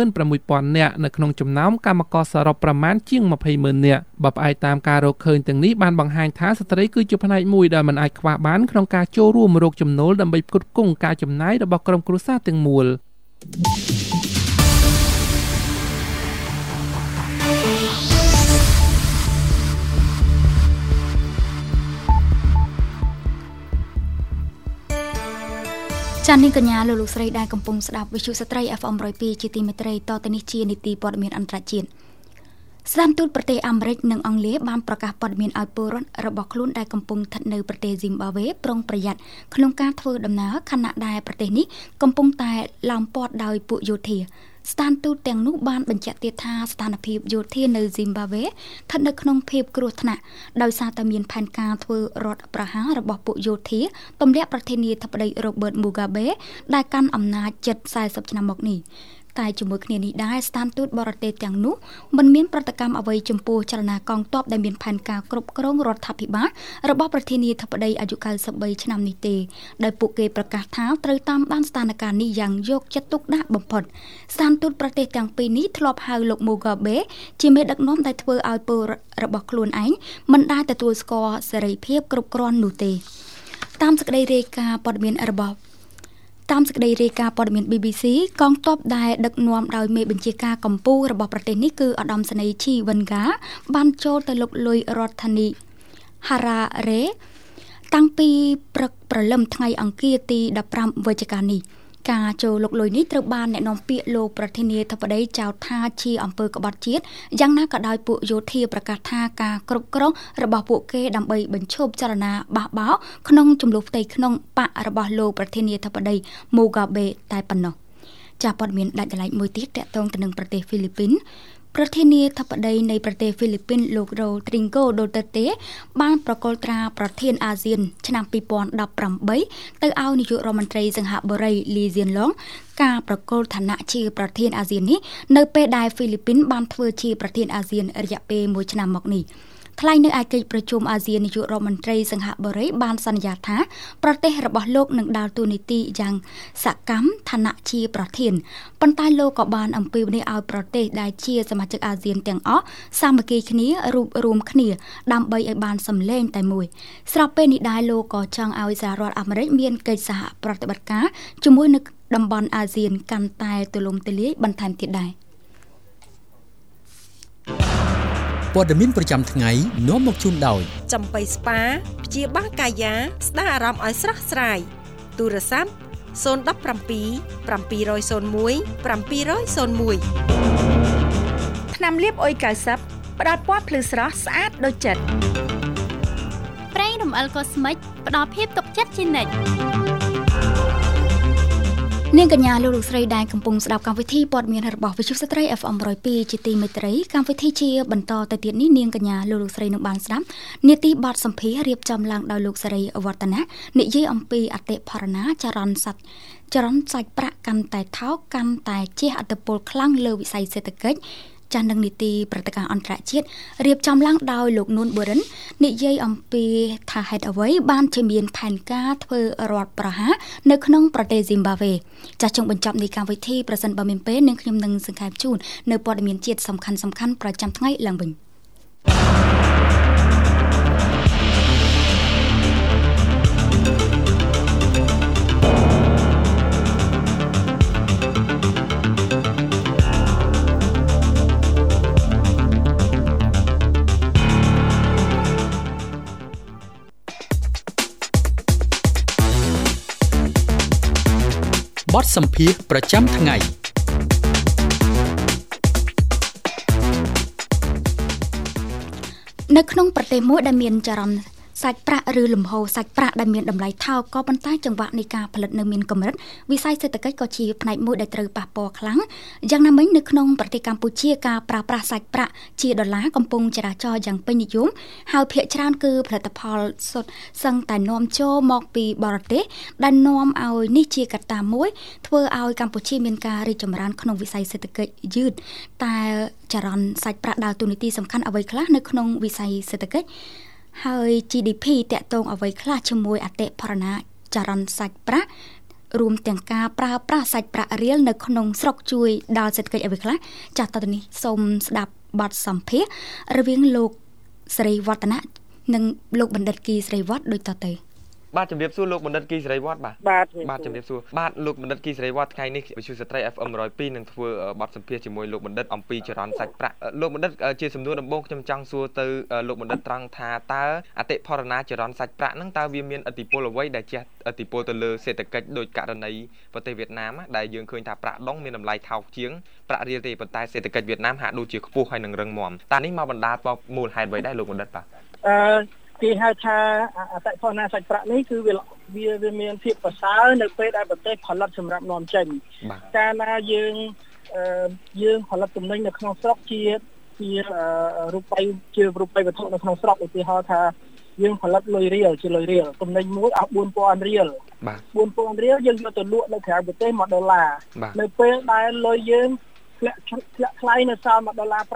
66,000 នាក់នៅក្នុងចំណោមកម្មករសរុបប្រមាណជាង 20,000 នាក់បើផ្អែកតាមការរកឃើញទាំងនេះបានបង្ហាញថាស្ត្រីគឺជាផ្នែកមួយដែលមិនអាចខ្វះបានក្នុងការចូលរួមរកចំណូលដើម្បីផ្គត់ផ្គង់ការចំណាយរបស់ក្រុមគ្រួសារទាំងមូលចា៎នាងកញ្ញាលោកស្រីដែលកំពុងស្ដាប់វិទ្យុស្ត្រី FM 102ជាទីមេត្រីតទៅនេះជានីតិព័ត៌មានអន្តរជាតិស្ថានទូតប្រទេសអាមេរិកនិងអង់គ្លេសបានប្រកាសព័ត៌មានឲ្យពលរដ្ឋរបស់ខ្លួនដែលកំពុងស្ថិតនៅប្រទេសស៊ីមបាវេប្រុងប្រយ័ត្នក្នុងការធ្វើដំណើរខណៈដែលប្រទេសនេះកំពុងតែឡោមព័ទ្ធដោយពួកយោធាស្ថានទូតទាំងនោះបានបញ្ជាក់ទៀតថាស្ថានភាពយោធានៅស៊ីមបាវេស្ថិតនៅក្នុងភាពគ្រោះថ្នាក់ដោយសារតែមានផែនការធ្វើរដ្ឋប្រហាររបស់ពួកយោធាទម្លាក់ប្រធានាធិបតី Robert Mugabe ដែលកាន់អំណាចជិត40ឆ្នាំមកនេះតែជាមួយគ្នានេះដែរស្ថានទូតបរទេសទាំងនោះមិនមានប្រតិកម្មអ្វីចំពោះចលនាកងទ័ពដែលមានផែនការគ្រប់គ្រងរដ្ឋាភិបាលរបស់ប្រធានាធិបតីអាយុ93ឆ្នាំនេះទេដោយពួកគេប្រកាសថាត្រូវតាមដានស្ថានភាពនេះយ៉ាងយកចិត្តទុកដាក់បំផុតស្ថានទូតប្រទេសទាំងពីរនេះធ្លាប់ហៅលោក Mugabe ជាមេដឹកនាំដែលធ្វើឲ្យពលរបស់ខ្លួនឯងមិនដែលទទួលស្គាល់សេរីភាពគ្រប់គ្រាន់នោះទេតាមសេចក្តីរាយការណ៍ព័ត៌មានរបស់BBC កងទ័ពដែលដឹកនាំដោយមេបញ្ជាការកម្ពុជារបស់ប្រទេសនេះគឺឧត្តមសេនីយ៍ឈីវិនហ្កាបានចូលទៅលុកលុយរដ្ឋធានី Harare តាំងពីព្រឹកព្រលឹមថ្ងៃអង្គារទី15វិច្ឆិកានេះការចូលលោកលុយនេះត្រូវបានអ្នកនាំពាក្យលោកប្រធានាធិបតីចោទថាជាអំពើក្បត់ជាតិយ៉ាងណាក៏ដោយពួកយោធាប្រកាសថាការគ្រប់គ្រងរបស់ពួកគេដើម្បីបញ្ឈប់ចលនាបះបោរក្នុងចំនួនផ្ទៃក្នុងបករបស់លោកប្រធានាធិបតី Mugabe តែប៉ុណ្ណោះចាព័ត៌មានដាច់ដライមួយទៀតទាក់ទងទៅនឹងប្រទេសហ្វីលីពីនប្រធានាធិបតីនៃប្រទេសហ្វីលីពីនលោក Rodrigo Duterte បានប្រកល់ត្រាប្រធានអាស៊ានឆ្នាំ2018ទៅឲ្យនាយករដ្ឋមន្ត្រីសង្ហបុរី Lee Hsien Loong ការប្រកល់ឋានៈជាប្រធានអាស៊ាននេះនៅពេលដែលហ្វីលីពីនបានធ្វើជាប្រធានអាស៊ានរយៈពេល1ឆ្នាំមកនេះថ្លែងនៅឯកិច្ចប្រជុំអាស៊ាននាយករដ្ឋមន្ត្រីសង្ហបុរីបានសន្យាថាប្រទេសរបស់លោកនឹងដើរតួនាទីយ៉ាងសកម្មឋានៈជាប្រធានប៉ុន្តែលោកក៏បានអំពាវនាវឲ្យប្រទេសដែលជាសមាជិកអាស៊ានទាំងអស់សាមគ្គីគ្នារួបរวมគ្នាដើម្បីឲ្យបានសម្លេងតែមួយស្របពេលនេះដែរលោកក៏ចង់ឲ្យសហរដ្ឋអាមេរិកមានកិច្ចសហប្រតិបត្តិការជាមួយនឹងតំបន់អាស៊ានកាន់តែទូលំទូលាយបន្ថែមទៀតដែរព័ត៌មានប្រចាំថ្ងៃនាំមកជូនដោយចំបៃស្ប៉ាព្យាបាលកាយាស្ដារអារម្មណ៍ឲ្យស្រស់ស្រាយទូរស័ព្ទ017 701 701ថ្នាំលាបអុយ90ផ្ដល់ពណ៌ភ្លឺស្រស់ស្អាតដូចចិត្តប្រេងរំអិលកូស្មិកផ្ដល់ភាពទុកចិត្តជានិច្ចនាងកញ្ញាលោកស្រីដែលកំពុងស្ដាប់កម្មវិធីព័ត៌មានរបស់វិទ្យុស្ត្រី FM 102ជាទីមេត្រីកម្មវិធីជាបន្តទៅទៀតនេះនាងកញ្ញាលោកស្រីនឹងបានស្ដាប់នាទីបទសម្ភាសន៍រៀបចំឡើងដោយលោកសេរីវឌ្ឍនៈនិយាយអំពីអតិផរណាចរន្តសាច់ប្រាក់កាន់តែថោកកាន់តែជះឥទ្ធិពលខ្លាំងលើវិស័យសេដ្ឋកិច្ចចាស់នឹងនីតិព្រឹត្តិការណ៍អន្តរជាតិរៀបចំឡើងដោយលោកនួនប៊ូរិននិយាយអំពីថាហេតុអ្វីបានជាមានផែនការធ្វើរដ្ឋប្រហារនៅក្នុងប្រទេសស៊ីមបាវេចាស់ចុងបញ្ចប់នៃកម្មវិធីប្រសិនបើមានពេលនឹងខ្ញុំនឹងសង្ខេបជូននៅព័ត៌មានជាតិសំខាន់ប្រចាំថ្ងៃឡើងវិញបទសម្ភាសន៍ប្រចាំថ្ងៃនៅក្នុងប្រទេសមួយដែលមានចរន្តសាច់ប្រាក់ឬលំហូរសាច់ប្រាក់ដែលមានតម្លៃថោកក៏ប៉ុន្តែចង្វាក់នៃការផលិតនៅមានកម្រិតវិស័យសេដ្ឋកិច្ចក៏ជាផ្នែកមួយដែលត្រូវប៉ះពាល់ខ្លាំងយ៉ាងណាមិញនៅក្នុងប្រទេសកម្ពុជាការប្រើប្រាស់សាច់ប្រាក់ជាដុល្លារកំពុងចរាចរយ៉ាងពេញនិយមហើយភាគច្រើនគឺផលិតផលសុទ្ធសឹងតែនាំចូលមកពីបរទេសដែលនាំឲ្យនេះជាកត្តាមួយធ្វើឲ្យកម្ពុជាមានការរីកចម្រើនក្នុងវិស័យសេដ្ឋកិច្ចយឺតតែចរន្តសាច់ប្រាក់ដើរតួនាទីសំខាន់អ្វីខ្លះនៅក្នុងវិស័យសេដ្ឋកិច្ចហើយ GDP តាក់ទងអ្វីខ្លះជាមួយអតិផរណាចរន្តសាច់ប្រាក់រួមទាំងការប្រើប្រាស់សាច់ប្រាក់រៀលនៅក្នុងស្រុកជួយដល់សេដ្ឋកិច្ចអ្វីខ្លះចាស់តទៅនេះសូមស្ដាប់បទសម្ភាសន៍រវាងលោកសេរីវឌ្ឍនៈនិងលោកបណ្ឌិតគីសេរីវត្តដូចតទៅបាទជំរាបសួរលោកបណ្ឌិតគីសេរីវត្តបាទជំរាបសួរបាទលោកបណ្ឌិតគីសេរីវត្តថ្ងៃនេះវិទ្យុស្ត្រី FM 102នឹងធ្វើបទសម្ភាសន៍ជាមួយលោកបណ្ឌិតអំពីចរន្តសាច់ប្រាក់លោកបណ្ឌិតជាសំណួរដំបូងខ្ញុំចង់សួរទៅលោកបណ្ឌិតត្រង់ថាតើអតិផរណាចរន្តសាច់ប្រាក់ហ្នឹងតើវាមានឥទ្ធិពលអ្វីដែលជះឥទ្ធិពលទៅលើសេដ្ឋកិច្ចដោយករណីប្រទេសវៀតណាមដែលយើងឃើញថាប្រាក់ដុងមានតម្លៃថោកជាងប្រាក់រៀលទេប៉ុន្តែសេដ្ឋកិច្ចវៀតណាមហាក់ដូចជាខ្ពស់ហើយនឹងរឹងមាំតើនេះមកបណ្ដាលមកមូលហេតុអ្វីដែរលោកបណ្ឌិតបាទគេហៅថាអតិផរណាសាច់ប្រាក់នេះគឺវាមានភាពប្រសើរនៅពេលដែលប្រទេសផលិតសម្រាប់នាំចេញកាលណាយើងផលិតទំនិញនៅក្នុងស្រុកជារូបិយវត្ថុនៅក្នុងស្រុកឧទាហរណ៍ថាយើងផលិតលុយរៀលជាលុយរៀលទំនិញមួយអស់ 4000 រៀល 4000 រៀលយើងយកទៅលក់នៅក្រៅប្រទេស$1នៅពេលដែលលុយយើងធ្លាក់ថ្លៃនៅសល់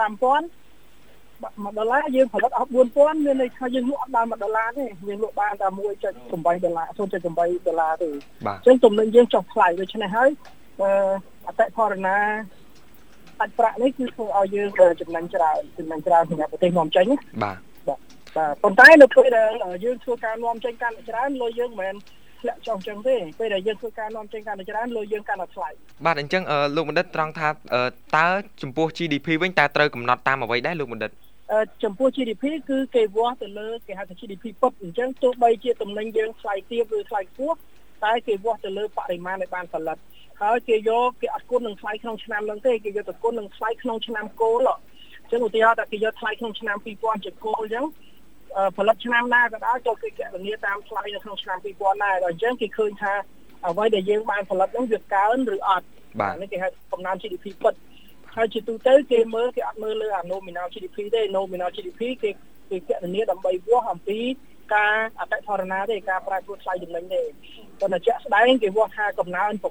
$1.5000$1យើងផលិតអស់ 4000 មានន័យថាយើងលក់អត់ដល់$1ទេយើងលក់បានតែ$1.8 $0.8 ទេអញ្ចឹងទំនិញយើងចុះថ្លៃដូច្នេះហើយអតិផរណាសាច់ប្រាក់នេះគឺធ្វើឲ្យយើងចំណេញច្រើនសម្រាប់ប្រទេសនាំចេញបាទប៉ុន្តែនៅពេលដែលយើងធ្វើការនាំចេញកាន់តែច្រើនលុយយើងមិនធ្លាក់ចុះអញ្ចឹងទេពេលដែលយើងធ្វើការនាំចេញកាន់តែច្រើនលុយយើងកាន់តែថ្លៃបាទអញ្ចឹងលោកបណ្ឌិតត្រង់ថាតើចំពោះ GDP វិញតើត្រូវកំណត់តាមអ្វីដែរលោកបណ្ឌិតចំពោះ GDP គឺគេវាស់ទៅលើគេហៅថា GDP ពិតអញ្ចឹងទោះបីជាតំណែងយើងថ្លៃទាបឬថ្លៃខ្ពស់តែគេវាស់ទៅលើបរិមាណដែលបានផលិតហើយគេអត់គុណនឹងថ្លៃក្នុងឆ្នាំហ្នឹងទេគេយកទៅគុណនឹងថ្លៃក្នុងឆ្នាំគោលអញ្ចឹងឧទាហរណ៍ថាគេយកថ្លៃក្នុងឆ្នាំ2000ជាគោលអញ្ចឹងផលិតឆ្នាំណាក៏ដោយចូលគេគណនាតាមថ្លៃនៅក្នុងឆ្នាំ2000ដែរដល់អញ្ចឹងគេឃើញថាអ្វីដែលយើងបានផលិតហ្នឹងវាកើនឬអត់នេះគេហៅកំណើន GDP ពិតហើយជាទូទៅគេអត់មើលលើ nominal GDP ទេ nominal GDP គេគណនាដើម្បីវាស់អំពីការអតិផរណាទេការប្រែប្រួលថ្លៃតំណែងទេប៉ុន្តែជាក់ស្ដែងគេវាស់ថាកំណើន 7%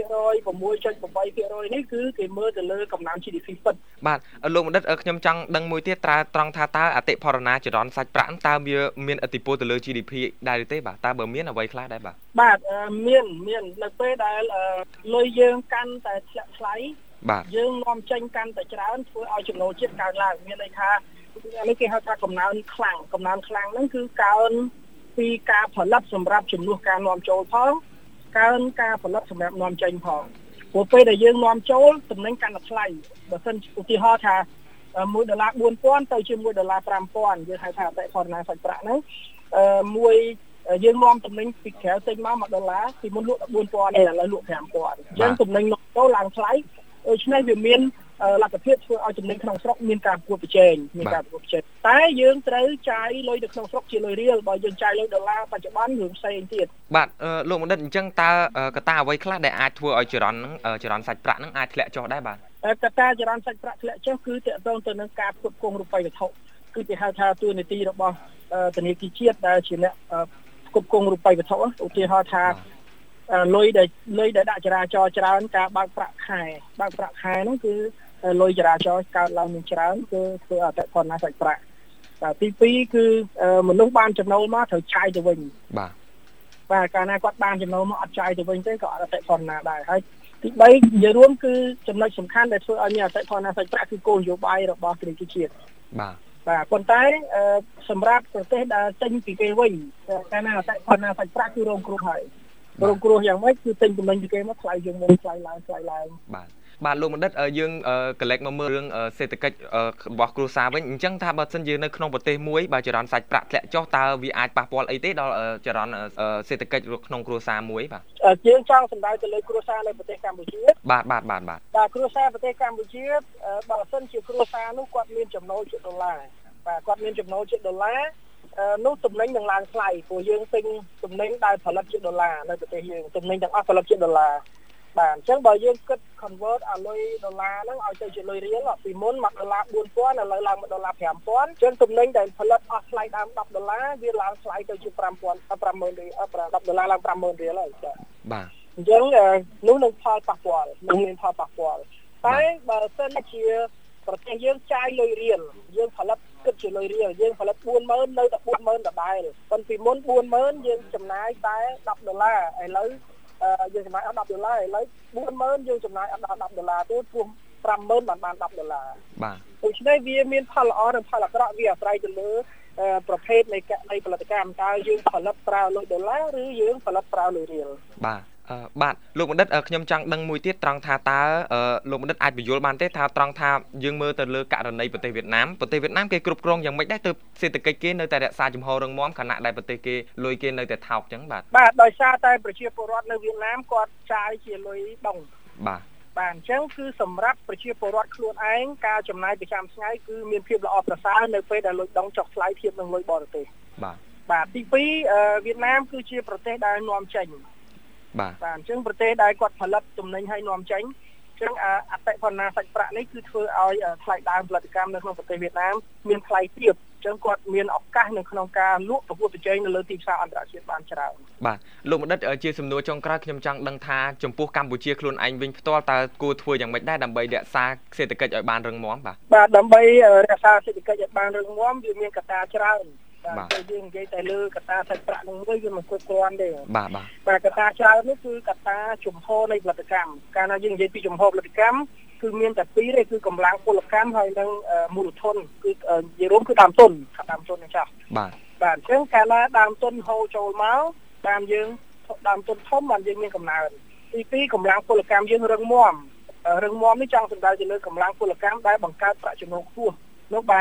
6.8% នេះគឺគេមើលទៅលើកំណើន GDP ពិតបាទលោកបណ្ឌិតខ្ញុំចង់ដឹងមួយទៀតត្រង់ថាតើអតិផរណាចរន្តសាច់ប្រាក់តើវាមានឥទ្ធិពលទៅលើ GDP ដែរទេបាទតើបើមានអ្វីខ្លះដែរបាទមាននៅពេលដែលលុយយើងកាន់តែធ្លាក់ថ្លៃយើងនាំចេញកាន់តែច្រើនធ្វើឲ្យចំណូលជាតិកើនឡើងមានន័យថានេះគេហៅថាកំណើនខ្លាំងហ្នឹងគឺកើនពីការផលិតសម្រាប់ជំនួសការនាំចូលផងកើនការផលិតសម្រាប់នាំចេញផងព្រោះពេលដែលយើងនាំចូលតំណែងកាន់តែថ្លៃបើសិនឧទាហរណ៍ថា$1.4000ទៅជា$1.5000យើងហៅថាអតិផរណាសាច់ប្រាក់ហ្នឹងមួយយើងនាំតំណែងពីក្រៅចេញមក$1ពីមុនលក់$4000ឥឡូវលក់$5000អញ្ចឹងតំណែងនាំចូលឡើងថ្លៃដូច្នេះវាមានលទ្ធភាពធ្វើឲ្យចំណេញក្នុងស្រុកមានការប្រកួតប្រជែងតែយើងត្រូវចាយលុយនៅក្នុងស្រុកជាលុយរៀលបើយើងចាយលុយ$បច្ចុប្បន្នរឿងផ្សេងទៀតបាទលោកបណ្ឌិតអញ្ចឹងតើកត្តាអ្វីខ្លះដែលអាចធ្វើឲ្យចរន្តសាច់ប្រាក់ហ្នឹងអាចធ្លាក់ចុះដែរបាទកត្តាចរន្តសាច់ប្រាក់ធ្លាក់ចុះគឺទាក់ទងទៅនឹងការផ្គត់ផ្គង់រូបិយវត្ថុគឺគេហៅថាតួនាទីរបស់ធនាគារជាតិដែលជាអ្នកផ្គត់ផ្គង់រូបិយវត្ថុឧទាហរណ៍ថាលុយដែលដាក់ចរាចរណ៍ច្រើនការបើកប្រាក់ខែហ្នឹងគឺលុយចរាចរណ៍កើតឡើងមានច្រើនគឺធ្វើអតិផរណាសាច់ប្រាក់ទី2គឺមនុស្សបានចំណូលមកត្រូវចាយទៅវិញបាទកាលណាគាត់បានចំណូលមកអត់ចាយទៅវិញទេក៏អតិផរណាដែរហើយទី3និយាយរួមគឺចំណុចសំខាន់ដែលធ្វើឲ្យមានអតិផរណាសាច់ប្រាក់គឺគោលនយោបាយរបស់ធនាគារជាតិបាទប៉ុន្តែសម្រាប់ប្រទេសដែលទិញពីគេវិញកាលណាអតិផរណាសាច់ប្រាក់គឺរងគ្រោះហើយរងគ្រោះយ៉ាងម៉េចគឺទិញទំនិញពីគេមកថ្លៃយើងមុនថ្លៃឡើងបាទលោកបណ្ឌិតយើងកលេចមកមើលរឿងសេដ្ឋកិច្ចរបស់គ្រួសារវិញអញ្ចឹងថាបើសិនយើងនៅក្នុងប្រទេសមួយបើចរន្តសាច់ប្រាក់ធ្លាក់ចុះតើវាអាចប៉ះពាល់អីទេដល់ចរន្តសេដ្ឋកិច្ចក្នុងគ្រួសារមួយបាទយើងចង់សម្ដៅទៅលើគ្រួសារនៅប្រទេសកម្ពុជាបាទគ្រួសារប្រទេសកម្ពុជាបើសិនជាគ្រួសារនោះគាត់មានចំណូលជាដុល្លារបាទគាត់មានចំណូលជាដុល្លារនោះតំណែងនឹងឡើងថ្លៃព្រោះយើងទិញតំណែងដែលផលិតជាដុល្លារនៅប្រទេសយើងតំណែងទាំងអស់ផលិតជាដុល្លារបាទអញ្ចឹងបើយើងគិត convert អាលុយដុល្លារហ្នឹងឲ្យទៅជាលុយរៀលពីមុន$4000ឥឡូវឡើង$5000អញ្ចឹងតំណែងដែលផលិតអស់ថ្លៃដើម$10វាឡើងថ្លៃទៅជា$50000រៀល$10ឡើង$50000រៀលហើយបាទអញ្ចឹងនោះនឹងផលប៉ះពាល់នឹងមានផលប៉ះពាល់តែបើសិនជាប្រទេសយើងចាយលុយរៀលយើងផលិតគិតជាលុយរៀលយើងផលិត40000នៅតែ40000ដដែលប៉ុន្តែពីមុន40000យើងចំណាយតែ$10ឥឡូវយើងចំណាយអត់$10ឥឡូវ40000យើងចំណាយអត់ដល់$10ទេព្រោះ50000បាន$10 បាទដូច្នេះវាមានផលល្អនិងផលអាក្រក់វាអាស្រ័យទៅលើប្រភេទនៃផលិតកម្មតើយើងផលិតប្រើលុយដុល្លារឬយើងផលិតប្រើលុយរៀលបាទលោកបណ្ឌិតខ្ញុំចង់ដឹងមួយទៀតត្រង់ថាតើលោកបណ្ឌិតអាចបញ្យល់បានទេថាត្រង់ថាយើងមើលទៅលើករណីប្រទេសវៀតណាមគេគ្រប់គ្រងយ៉ាងម៉េចដែរទៅសេដ្ឋកិច្ចគេនៅតែរក្សាជំហររឹងមាំខណៈដែលប្រទេសគេលុយគេនៅតែថោកចឹងបាទដោយសារតែប្រជាពលរដ្ឋនៅវៀតណាមគាត់ចាយជាលុយដុងបាទអញ្ចឹងគឺសម្រាប់ប្រជាពលរដ្ឋខ្លួនឯងការចំណាយប្រចាំថ្ងៃគឺមានភាពល្អប្រសើរនៅពេលដែលលុយដុងចុះថ្លៃធៀបនឹងលុយបរទេសបាទទី2វៀតណាមគឺជាប្រទេសដែលនាំចេញបាទអញ្ចឹងប្រទេសដែលគាត់ផលិតទំនិញឲ្យនាំចេញអញ្ចឹងអតិផរណាសាច់ប្រាក់នេះគឺធ្វើឲ្យថ្លៃដើមផលិតកម្មនៅក្នុងប្រទេសវៀតណាមមានថ្លៃទាបអញ្ចឹងគាត់មានឱកាសនៅក្នុងការលក់ប្រកួតប្រជែងនៅលើទីផ្សារអន្តរជាតិបានច្រើនបាទលោកបណ្ឌិតជាសំណួរចុងក្រោយខ្ញុំចង់ដឹងថាចំពោះកម្ពុជាខ្លួនឯងវិញផ្ទាល់តើគួរធ្វើយ៉ាងម៉េចដែរដើម្បីរក្សាសេដ្ឋកិច្ចឲ្យបានរឹងមាំបាទដើម្បីរក្សាសេដ្ឋកិច្ចឲ្យបានរឹងមាំវាមានកត្តាច្រើនបាទយើងនិយាយតែលើកត្តាសាច់ប្រាក់នឹងមួយវាមិនគ្រប់គ្រាន់ទេបាទកត្តាច្រើននេះគឺកត្តាជំហរនៃផលិតកម្មកាលណាយើងនិយាយពីជំហរផលិតកម្មគឺមានតែពីរទេគឺកម្លាំងពលកម្មហើយនិងមូលធនគឺនិយាយរួមគឺដើមទុនហ្នឹងចាស់បាទអញ្ចឹងកាលណាដើមទុនហូរចូលមកដើមទុនធំបានយើងមានកំណើនទី2កម្លាំងពលកម្មយើងរឹងមាំនេះចង់សំដៅទៅលើកម្លាំងពលកម្មដែលបង្កើតប្រាក់ចំណូលខ្ពស់នោះបាន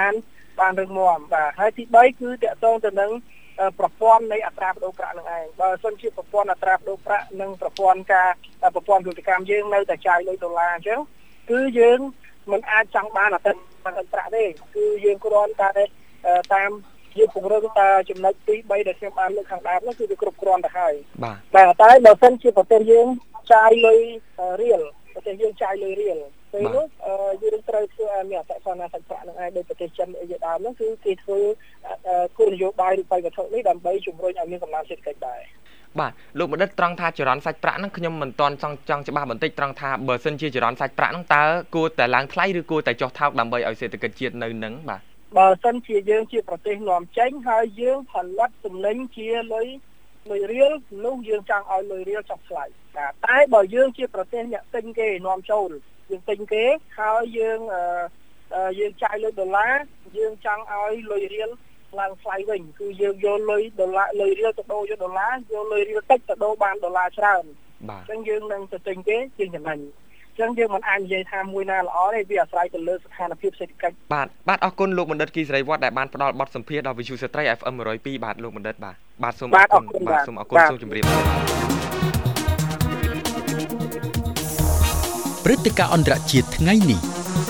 បានរឹងមាំបាទហើយទី3គឺតកតងទៅនឹងប្រព័ន្ធនៃអត្រាប្តូរប្រាក់នឹងឯងបើសិនជាប្រព័ន្ធអត្រាប្តូរប្រាក់និងប្រព័ន្ធប្រព័ន្ធពាណិជ្ជកម្មយើងនៅតែចាយលុយដុល្លារអញ្ចឹងគឺយើងមិនអាចចង់បានអតិថិជនប្រាក់ទេគឺយើងគ្រាន់តែតាមយើងពង្រឹងតែចំណុចទី3ដែលខ្ញុំបានលើកខាងដើមនោះគឺវាគ្រប់គ្រាន់ទៅហើយបាទតែបើសិនជាប្រទេសយើងចាយលុយរៀលប្រទេសយើងចាយលុយរៀលពេលនោះយើងត្រូវធ្វើឲ្យមានអតិថិជនសាច់ប្រាក់នឹងឯងដោយប្រទេសចិនជាដើមនោះគឺគេធ្វើគោលនយោបាយរូបិយវត្ថុនេះដើម្បីជំរុញឲ្យមានកំណើនសេដ្ឋកិច្ចដែរបាទលោកបណ្ឌិតត្រង់ថាចរន្តសាច់ប្រាក់ហ្នឹងខ្ញុំមិនទាន់ចង់ច្បាស់បន្តិចត្រង់ថាបើសិនជាចរន្តសាច់ប្រាក់ហ្នឹងតើគួរតែឡើងថ្លៃឬគួរតែចុះថោកដើម្បីឲ្យសេដ្ឋកិច្ចជាតិនៅនឹងបាទបើសិនជាយើងជាប្រទេសនាំចេញហើយយើងផលិតទំនិញជាលុយរៀលនោះយើងចង់ឲ្យលុយរៀលចុះថ្លៃតែបើយើងជាប្រទេសអ្នកទិញគេនាំចូលយើងទិញគេហើយយើងចាយលុយដុល្លារយើងចង់ឲ្យលុយរៀលឡើងថ្លៃវិញគឺយើងយកលុយដុល្លារលុយរៀលទៅដូរយកដុល្លារយកលុយរៀលតិចទៅដូរបានដុល្លារច្រើនអញ្ចឹងយើងនឹងទៅទិញគេជាងចំណេញអញ្ចឹងយើងមិនអាចនិយាយថាមួយណាល្អទេវាអាស្រ័យទៅលើស្ថានភាពសេដ្ឋកិច្ចបាទអរគុណលោកបណ្ឌិតគីសេរីវត្តដែលបានផ្ដល់បទសម្ភាសន៍ដល់វិទ្យុស្ត្រី FM 102បាទលោកបណ្ឌិតបាទសូមអរគុណបាទសូមអរគុណសូមជម្រាបលាព្រឹត្តិការណ៍អន្តរជាតិថ្ងៃនេះ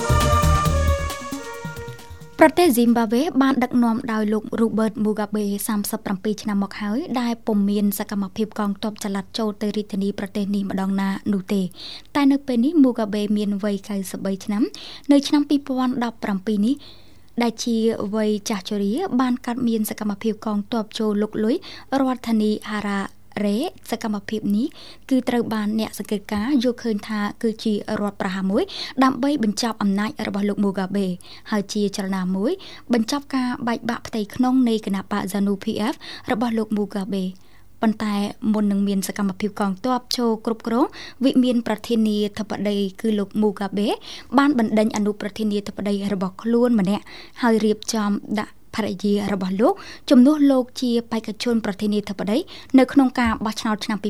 ប្រទេសស៊ីមបាវេបានដឹកនាំដោយលោក Robert Mugabe 37 ឆ្នាំមកហើយដែលពុំមានសកម្មភាពកងទ័ពចល័តចូលទៅរាជធានីប្រទេសនេះម្ដងណានោះទេតែនៅពេលនេះ Mugabe មានវ័យ93ឆ្នាំនៅឆ្នាំ2017នេះដែលជាវ័យចាស់ជរាបានកាត់មានសកម្មភាពកងទ័ពចូលលុកលុយរដ្ឋធានីហារ៉ារ៉េសកម្មភាពនេះគឺត្រូវបានអ្នកសង្កេតការណ៍យកឃើញថាគឺជារដ្ឋប្រហារមួយដើម្បីបញ្ចប់អំណាចរបស់លោក Mugabe ហើយជាចលនាមួយបញ្ចប់ការបែកបាក់ផ្ទៃក្នុងនៃគណបក្ស ZANU-PF របស់លោក Mugabe ប៉ុន្តែមុននឹងមានសកម្មភាពកងទ័ពចូលគ្រប់គ្រងវិមានប្រធានាធិបតីគឺលោក Mugabe បានបណ្ដេញអនុប្រធានាធិបតីរបស់ខ្លួនម្នាក់ហើយរៀបចំដាក់ភរិយារបស់លោកជំនួសលោកជាបេក្ខជនប្រធានាធិបតីនៅក្នុងការបោះឆ្នោតឆ្នាំ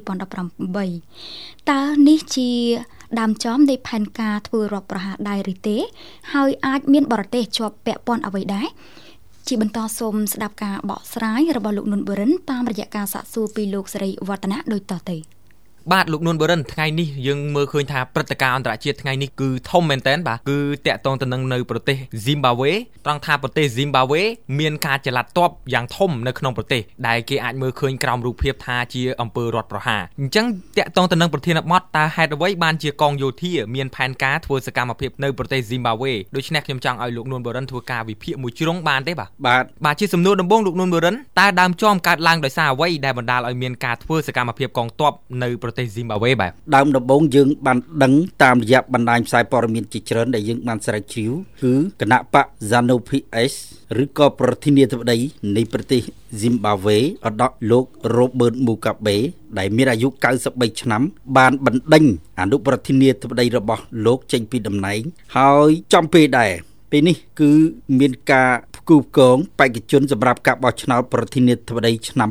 2018តើនេះជាដើមចំនៃផែនការធ្វើរដ្ឋប្រហារដែរឬទេហើយអាចមានបរទេសជាប់ពាក់ព័ន្ធអ្វីដែរជាបន្តសូមស្ដាប់ការបកស្រាយរបស់លោកនុនបូរិនតាមរយៈការសាកសួរពីលោកសេរីវឌ្ឍនៈដូចតទៅបាទលោកនួនបូរិនថ្ងៃនេះយើងមើលឃើញថាព្រឹត្តិការណ៍អន្តរជាតិថ្ងៃនេះគឺធំមែនទែនបាទគឺតាក់ទងទៅនឹងនៅប្រទេសស៊ីមបាវេត្រង់ថាប្រទេសស៊ីមបាវេមានការចល័តទ័ពយ៉ាងធំនៅក្នុងប្រទេសដែលគេអាចមើលឃើញក្រោមរូបភាពថាជាអំពើរដ្ឋប្រហារអញ្ចឹងតាក់ទងទៅនឹងប្រធានបទតើហេតុអ្វីបានជាកងយោធាមានផែនការធ្វើសកម្មភាពនៅប្រទេសស៊ីមបាវេដូច្នេះខ្ញុំចង់ឲ្យលោកនួនបូរិនធ្វើការវិភាគមួយជ្រុងបានទេបាទជាសំណួរដំបូងលោកនួនបូរិនតើដើមចំកើតឡើងដោយសារអ្វីដែលបណ្ដាលឲ្យមានការធ្វើសកម្មភាពកងទ័ពនៅប្រទេសស៊ីមបាវេបាទដើមដំបូងយើងបានដឹងតាមរយៈបណ្ដាញផ្សាយព័ត៌មានជាច្រើនដែលយើងបានស្រាវជ្រាវគឺគណៈបក ZANU-PF ឬក៏ប្រធានាធិបតីនៃប្រទេសស៊ីមបាវេឧត្តមលោក Robert Mugabe ដែលមានអាយុ93ឆ្នាំបានបណ្ដេញអនុប្រធានាធិបតីរបស់លោកចេញពីតំណែងហើយចំពេលដែរពេលនេះគឺមានការផ្គូផ្គងបេក្ខជនសម្រាប់ការបោះឆ្នោតប្រធានាធិបតីឆ្នាំ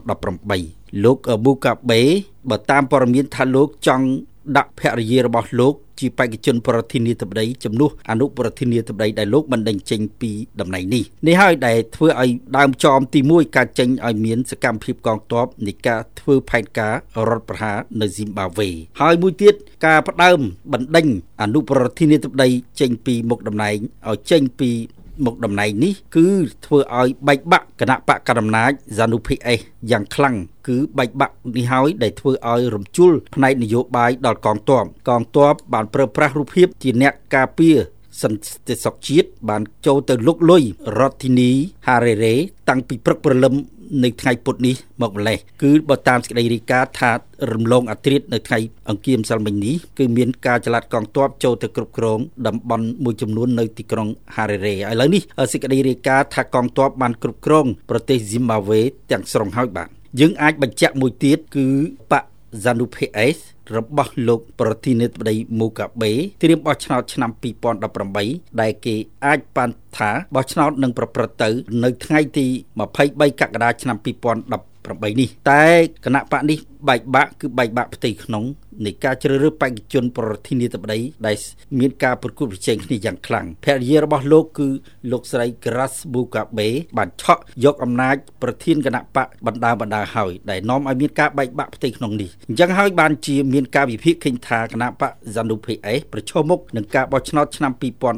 2018លោក Mugabe បើតាមព័ត៌មានថាលោកចង់ដាក់ភរិយារបស់លោកជាបេក្ខជនប្រធានាធិបតីជំនួសអនុប្រធានាធិបតីដែលលោកបណ្ដេញចេញពីតំណែងនេះហើយដែលធ្វើឲ្យដើមចមទី1កើតចេញឲ្យមានសកម្មភាពកងទ័ពនៃការធ្វើផែនការរដ្ឋប្រហារនៅស៊ីមបាវេហើយមួយទៀតការផ្ដើមបណ្ដេញអនុប្រធានាធិបតីចេញពីមុខតំណែងឲ្យចេញពីមុខតំណែងនេះគឺធ្វើឲ្យបែកបាក់គណៈបកកណ្ដាលអំណាច ZANU-PF យ៉ាងខ្លាំងគឺបែកបាក់នេះហើយដែលធ្វើឲ្យរំជុលផ្នែកនយោបាយដល់កងទ័ពបានប្រើប្រាស់រូបភាពជាអ្នកការពារសន្តិសុខជាតិបានចូលទៅលុកលុយរដ្ឋធានីហារ៉េរ៉េតាំងពីព្រឹកព្រលឹមនៅថ្ងៃពុធនេះមកម្លេះគឺបើតាមសេចក្តីរាយការណ៍ថារំលងអត្រាតនៅថ្ងៃអង្គារម្សិលមិញនេះគឺមានការចល័តកងទ័ពចូលទៅគ្រប់គ្រងតំបន់មួយចំនួននៅទីក្រុងហារ៉េរ៉េឥឡូវនេះសេចក្តីរាយការណ៍ថាកងទ័ពបានគ្រប់គ្រងប្រទេសស៊ីមបាវេទាំងស្រុងហើយបាទយើងអាចបញ្ជាក់មួយទៀតគឺបក ZANU-PF របស់លោកប្រធានាធិបតី Mugabe ត្រៀមបោះឆ្នោតឆ្នាំ2018ដែលគេអាចប៉ាន់ថាបោះឆ្នោតនឹងប្រព្រឹត្តទៅនៅថ្ងៃទី23កក្កដាឆ្នាំ2018 2018នេះតែគណៈបកនេះបែកបាក់គឺបែកបាក់ផ្ទៃក្នុងនៃការជ្រើសរើសបេក្ខជនប្រធានាធិបតីដែលមានការប្រកួតប្រជែងគ្នាយ៉ាងខ្លាំងភរិយារបស់លោកគឺលោកស្រី Grace Mugabe បានឆក់យកអំណាចប្រធានគណៈបកបណ្ដាហើយដែលនាំឲ្យមានការបែកបាក់ផ្ទៃក្នុងនេះអញ្ចឹងហើយបានជាមានការវិភាគឃើញថាគណៈបក ZANU-PF ប្រឈមមុខនឹងការបោះឆ្នោតឆ្នាំ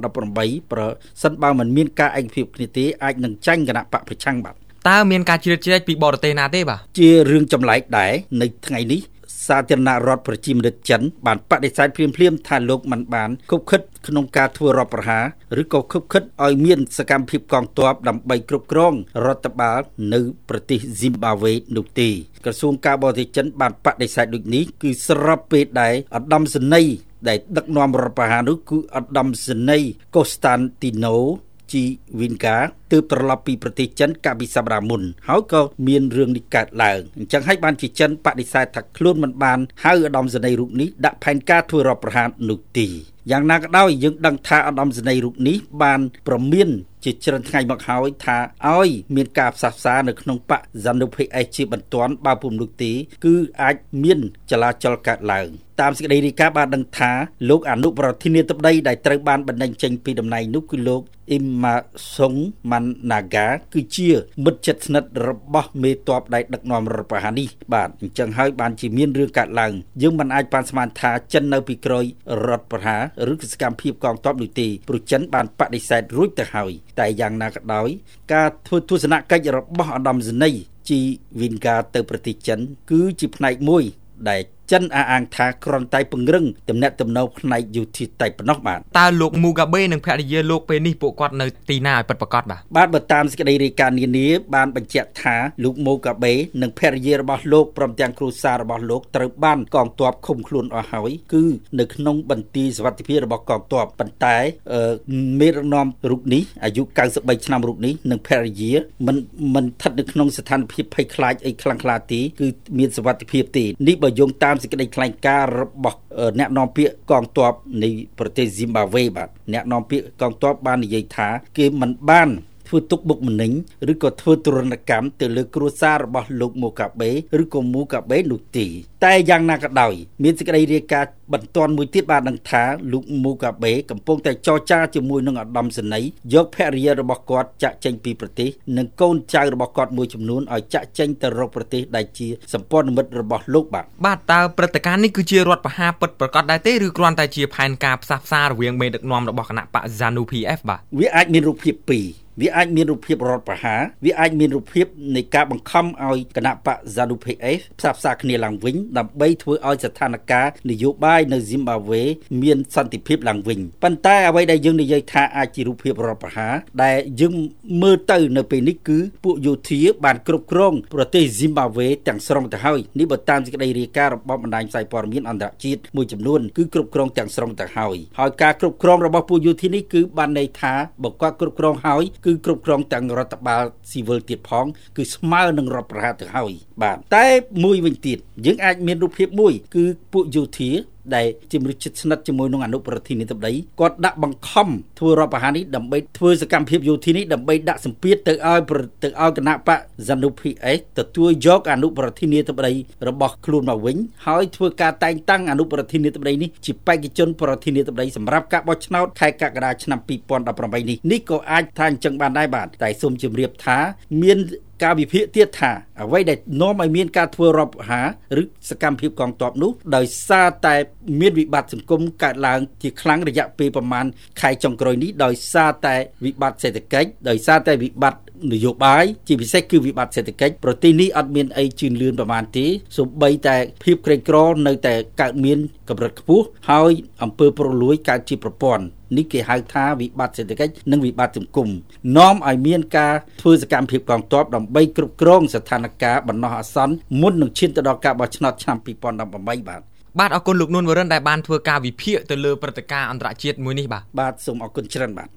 2018ប្រសិនបើមិនមានការឯកភាពគ្នាទេអាចនឹងចាញ់គណៈបកប្រឆាំងបាទតើមានការជ្រៀតជ្រែកពីបរទេសណាទេបាទជារឿងចម្លែកដែរនៅថ្ងៃនេះសាធារណរដ្ឋប្រជាមានិតចិនបានបដិសេធភ្លាមៗថាលោកមិនបានខុបខិតក្នុងការធ្វើរដ្ឋប្រហារឬក៏ខុបខិតឲ្យមានសកម្មភាពកងទ័ពដើម្បីគ្រប់គ្រងរដ្ឋបាលនៅប្រទេសស៊ីមបាវេនោះទេក្រសួងការបរទេសចិនបានបដិសេធដូចនេះគឺស្របពេលដែលឧត្តមសេនីយ៍ដែលដឹកនាំរដ្ឋប្រហារនោះគឺឧត្តមសេនីយ៍កូស្តានទីណូជីវិនកាទើបត្រឡប់ពីប្រទេសចិនកាលពីសប្តាហ៍មុនហើយក៏មានរឿងនេះកើតឡើងអញ្ចឹងហើយបានជាចិនបដិសេធថាខ្លួនមិនបានហៅឧត្តមសេនីយ៍រូបនេះដាក់ផែនការធ្វើរដ្ឋប្រហារនោះទេយ៉ាងណាក៏ដោយយើងដឹងថាឧត្តមសេនីយ៍រូបនេះបានប្រមានជាច្រើនថ្ងៃមកហើយថាឲ្យមានការផ្សះផ្សានៅក្នុងបក ZANU-PF ជាបន្ទាន់បើពុំនោះទេគឺអាចមានចលាចលកើតឡើងតាមសេចក្តីរាយការណ៍បានដឹងថាលោកអនុប្រធានាធិបតីដែលត្រូវបានបណ្តេញចេញពីតំណែងនោះគឺលោកអ៊ីម៉ាសុងម៉ាន់ណាហ្គាគឺជាមិត្តជិតស្និទ្ធរបស់មេទ័ពដែលដឹកនាំរដ្ឋប្រហារនេះបាទអញ្ចឹងហើយបានជាមានរឿងកើតឡើងយើងមិនអាចបានស្មានថាចិននៅពីក្រោយរដ្ឋប្រហារឬសកម្មភាពកងទ័ពនោះទេព្រោះចិនបានបដិសេធរួចទៅហើយតែយ៉ាងណាក៏ដោយការធ្វើទស្សនកិច្ចរបស់ឧត្តមសេនីយ៍ជីវិនកាទៅប្រទេសចិនគឺជាផ្នែកមួយដែលចិនអះអាងថាគ្រាន់តែពង្រឹងទំនាក់ទំនងផ្នែកយោធាតែប៉ុណ្ណោះបាទតើលោក Mugabe និងភរិយាលោកពេលនេះពួកគាត់នៅទីណាឲ្យពិតប្រាកដបាទបើតាមសេចក្តីរាយការណ៍នានាបានបញ្ជាក់ថាលោក Mugabe និងភរិយារបស់លោកព្រមទាំងគ្រួសាររបស់លោកត្រូវបានកងទ័ពឃុំខ្លួនអស់ហើយគឺនៅក្នុងបន្ទាយសុវត្ថិភាពរបស់កងទ័ពប៉ុន្តែមេដឹកនាំរូបនេះអាយុ93ឆ្នាំរូបនេះនិងភរិយាមិនស្ថិតនៅក្នុងស្ថានភាពភ័យខ្លាចអីខ្លាំងក្លាទេគឺមានសុវត្ថិភាពទេនេះបើយោងតាមសេចក្តីថ្លែងការណ៍របស់អ្នកនាំពាក្យកងទ័ពនៃប្រទេសស៊ីមបាវេបាទអ្នកនាំពាក្យកងទ័ពបាននិយាយថាគេមិនបានធ្វើទុកបុកម្នេញឬក៏ធ្វើទរណកម្មទៅលើគ្រួសាររបស់លោកមូកាបេឬក៏មូកាបេនោះទេតែយ៉ាងណាក៏ដោយមានសេចក្តីរាយការណ៍បន្ទាន់មួយទៀតបានដឹងថាលោកមូកាបេកំពុងតែចរចាជាមួយនឹងឧត្តមសេនីយ៍យកភរិយារបស់គាត់ចាក់ចេញពីប្រទេសនិងកូនចៅរបស់គាត់មួយចំនួនឲ្យចាក់ចេញទៅរកប្រទេសដែលជាសម្ព័ន្ធមិត្តរបស់លោកបាទតើព្រឹត្តិការណ៍នេះគឺជារដ្ឋប្រហារពិតប្រាកដដែរទេឬគ្រាន់តែជាផែនការផ្សះផ្សារវាងមេដឹកនាំរបស់គណៈបក ZANU-PF បាទវាអាចមានរូបភាពពីរវាអាចមានរូបភាពរដ្ឋប្រហារវាអាចមានរូបភាពនៃការបង្ខំឲ្យគណៈបក ZANU-PF ផ្សះផ្សាគ្នាឡើងវិញដើម្បីធ្វើឲ្យស្ថានភាពនយោបាយនៅស៊ីមបាវេមានសន្តិភាពឡើងវិញប៉ុន្តែអ្វីដែលយើងនិយាយថាអាចជារូបភាពរដ្ឋប្រហារដែលយើងមើលទៅនៅពេលនេះគឺពួកយោធាបានគ្រប់គ្រងប្រទេសស៊ីមបាវេទាំងស្រុងទៅហើយនេះបើតាមសេចក្តីរាយការណ៍របស់បណ្ដាញផ្សាយព័ត៌មានអន្តរជាតិមួយចំនួនគឺគ្រប់គ្រងទាំងស្រុងទៅហើយការគ្រប់គ្រងរបស់ពួកយោធានេះគឺបានន័យថាបើគាត់គ្រប់គ្រងហើយគឺគ្រប់គ្រងទាំងរដ្ឋបាលស៊ីវិលទៀតផងគឺស្មើនឹងរដ្ឋប្រហារទៅហើយបាទតែមួយវិញទៀតយើងអាចមានរូបភាពមួយគឺពួកយោធាដែលជាមនុស្សជិតស្និទ្ធជាមួយនឹងអនុប្រធានាធិបតីគាត់ដាក់បង្ខំធ្វើរដ្ឋប្រហារនេះដើម្បីធ្វើសកម្មភាពយោធានេះដើម្បីដាក់សម្ពាធទៅឲ្យគណៈបក ZANU-PF ទទួលយកអនុប្រធានាធិបតីរបស់ខ្លួនមកវិញហើយធ្វើការតែងតាំងអនុប្រធានាធិបតីនេះជាបេក្ខជនប្រធានាធិបតីសម្រាប់ការបោះឆ្នោតខែកក្កដាឆ្នាំ2018នេះក៏អាចថាអញ្ចឹងបានដែរបាទតែសូមជម្រាបថាមានការវិភាគទៀតថាអ្វីដែលនាំឲ្យមានការធ្វើរដ្ឋប្រហារឬសកម្មភាពកងទ័ពនោះដោយសារតែមានវិបត្តិសង្គមកើតឡើងជាខ្លាំងរយៈពេលប្រមាណខែចុងក្រោយនេះដោយសារតែវិបត្តិសេដ្ឋកិច្ចដោយសារតែវិបត្តិនយោបាយជាពិសេសគឺវិបត្តិសេដ្ឋកិច្ចប្រទេសនេះអត់មានអីជឿនលឿនប្រហែលទេសូម្បីតែភាពក្រីក្រនៅតែកើតមានកម្រិតខ្ពស់ហើយអំពើពុករលួយកើតជាប្រព័ន្ធនេះគេហៅថាវិបត្តិសេដ្ឋកិច្ចនិងវិបត្តិសង្គមនាំឲ្យមានការធ្វើសកម្មភាពកងទ័ពដើម្បីគ្រប់គ្រងស្ថានភាពបណ្ដោះអាសន្នមុននឹងឈានទៅដល់ការបោះឆ្នោតឆ្នាំ2018 បាទអរគុណលោកនួនវរិនដែលបានធ្វើការវិភាគទៅលើព្រឹត្តិការណ៍អន្តរជាតិមួយនេះបាទសូមអរគុណច្រើនបាទ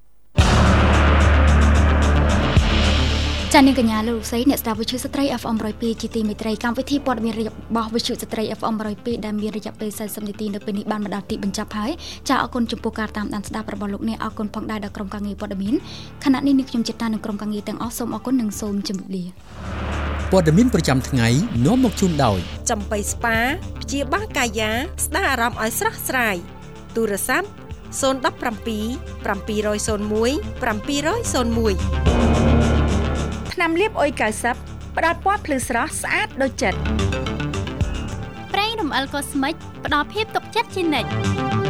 ចា៎នាងកញ្ញាលោកស្រីអ្នកស្ដាប់វិទ្យុស្ត្រី FM 102ជាទីមេត្រីកម្មវិធីព័ត៌មានរបស់វិទ្យុស្ត្រី FM 102ដែលមានរយៈពេល40នាទីនៅពេលនេះបានមកដល់ទីបញ្ចប់ហើយចា៎អរគុណចំពោះការតាមដានស្ដាប់របស់លោកអ្នកអរគុណផងដែរដល់ក្រុមការងារព័ត៌មានខណៈនេះខ្ញុំចិត្តតានឹងក្រុមការងារទាំងអស់សូមអរគុណនិងសូមជម្រាបលាព័ត៌មានប្រចាំថ្ងៃនាំមកជូនដោយចំបៃស្ប៉ាព្យាបាលកាយាស្ដារអារម្មណ៍ឲ្យស្រស់ស្រាយទូរស័ព្ទ017 701 701ថ្នាំលាបអុយ90ផ្ដល់ពណ៌ភ្លឺស្រស់ស្អាតដូចចិត្តប្រេងរំអិលកូស្មិចផ្ដល់ភាពទុកចិត្តជានិច្ច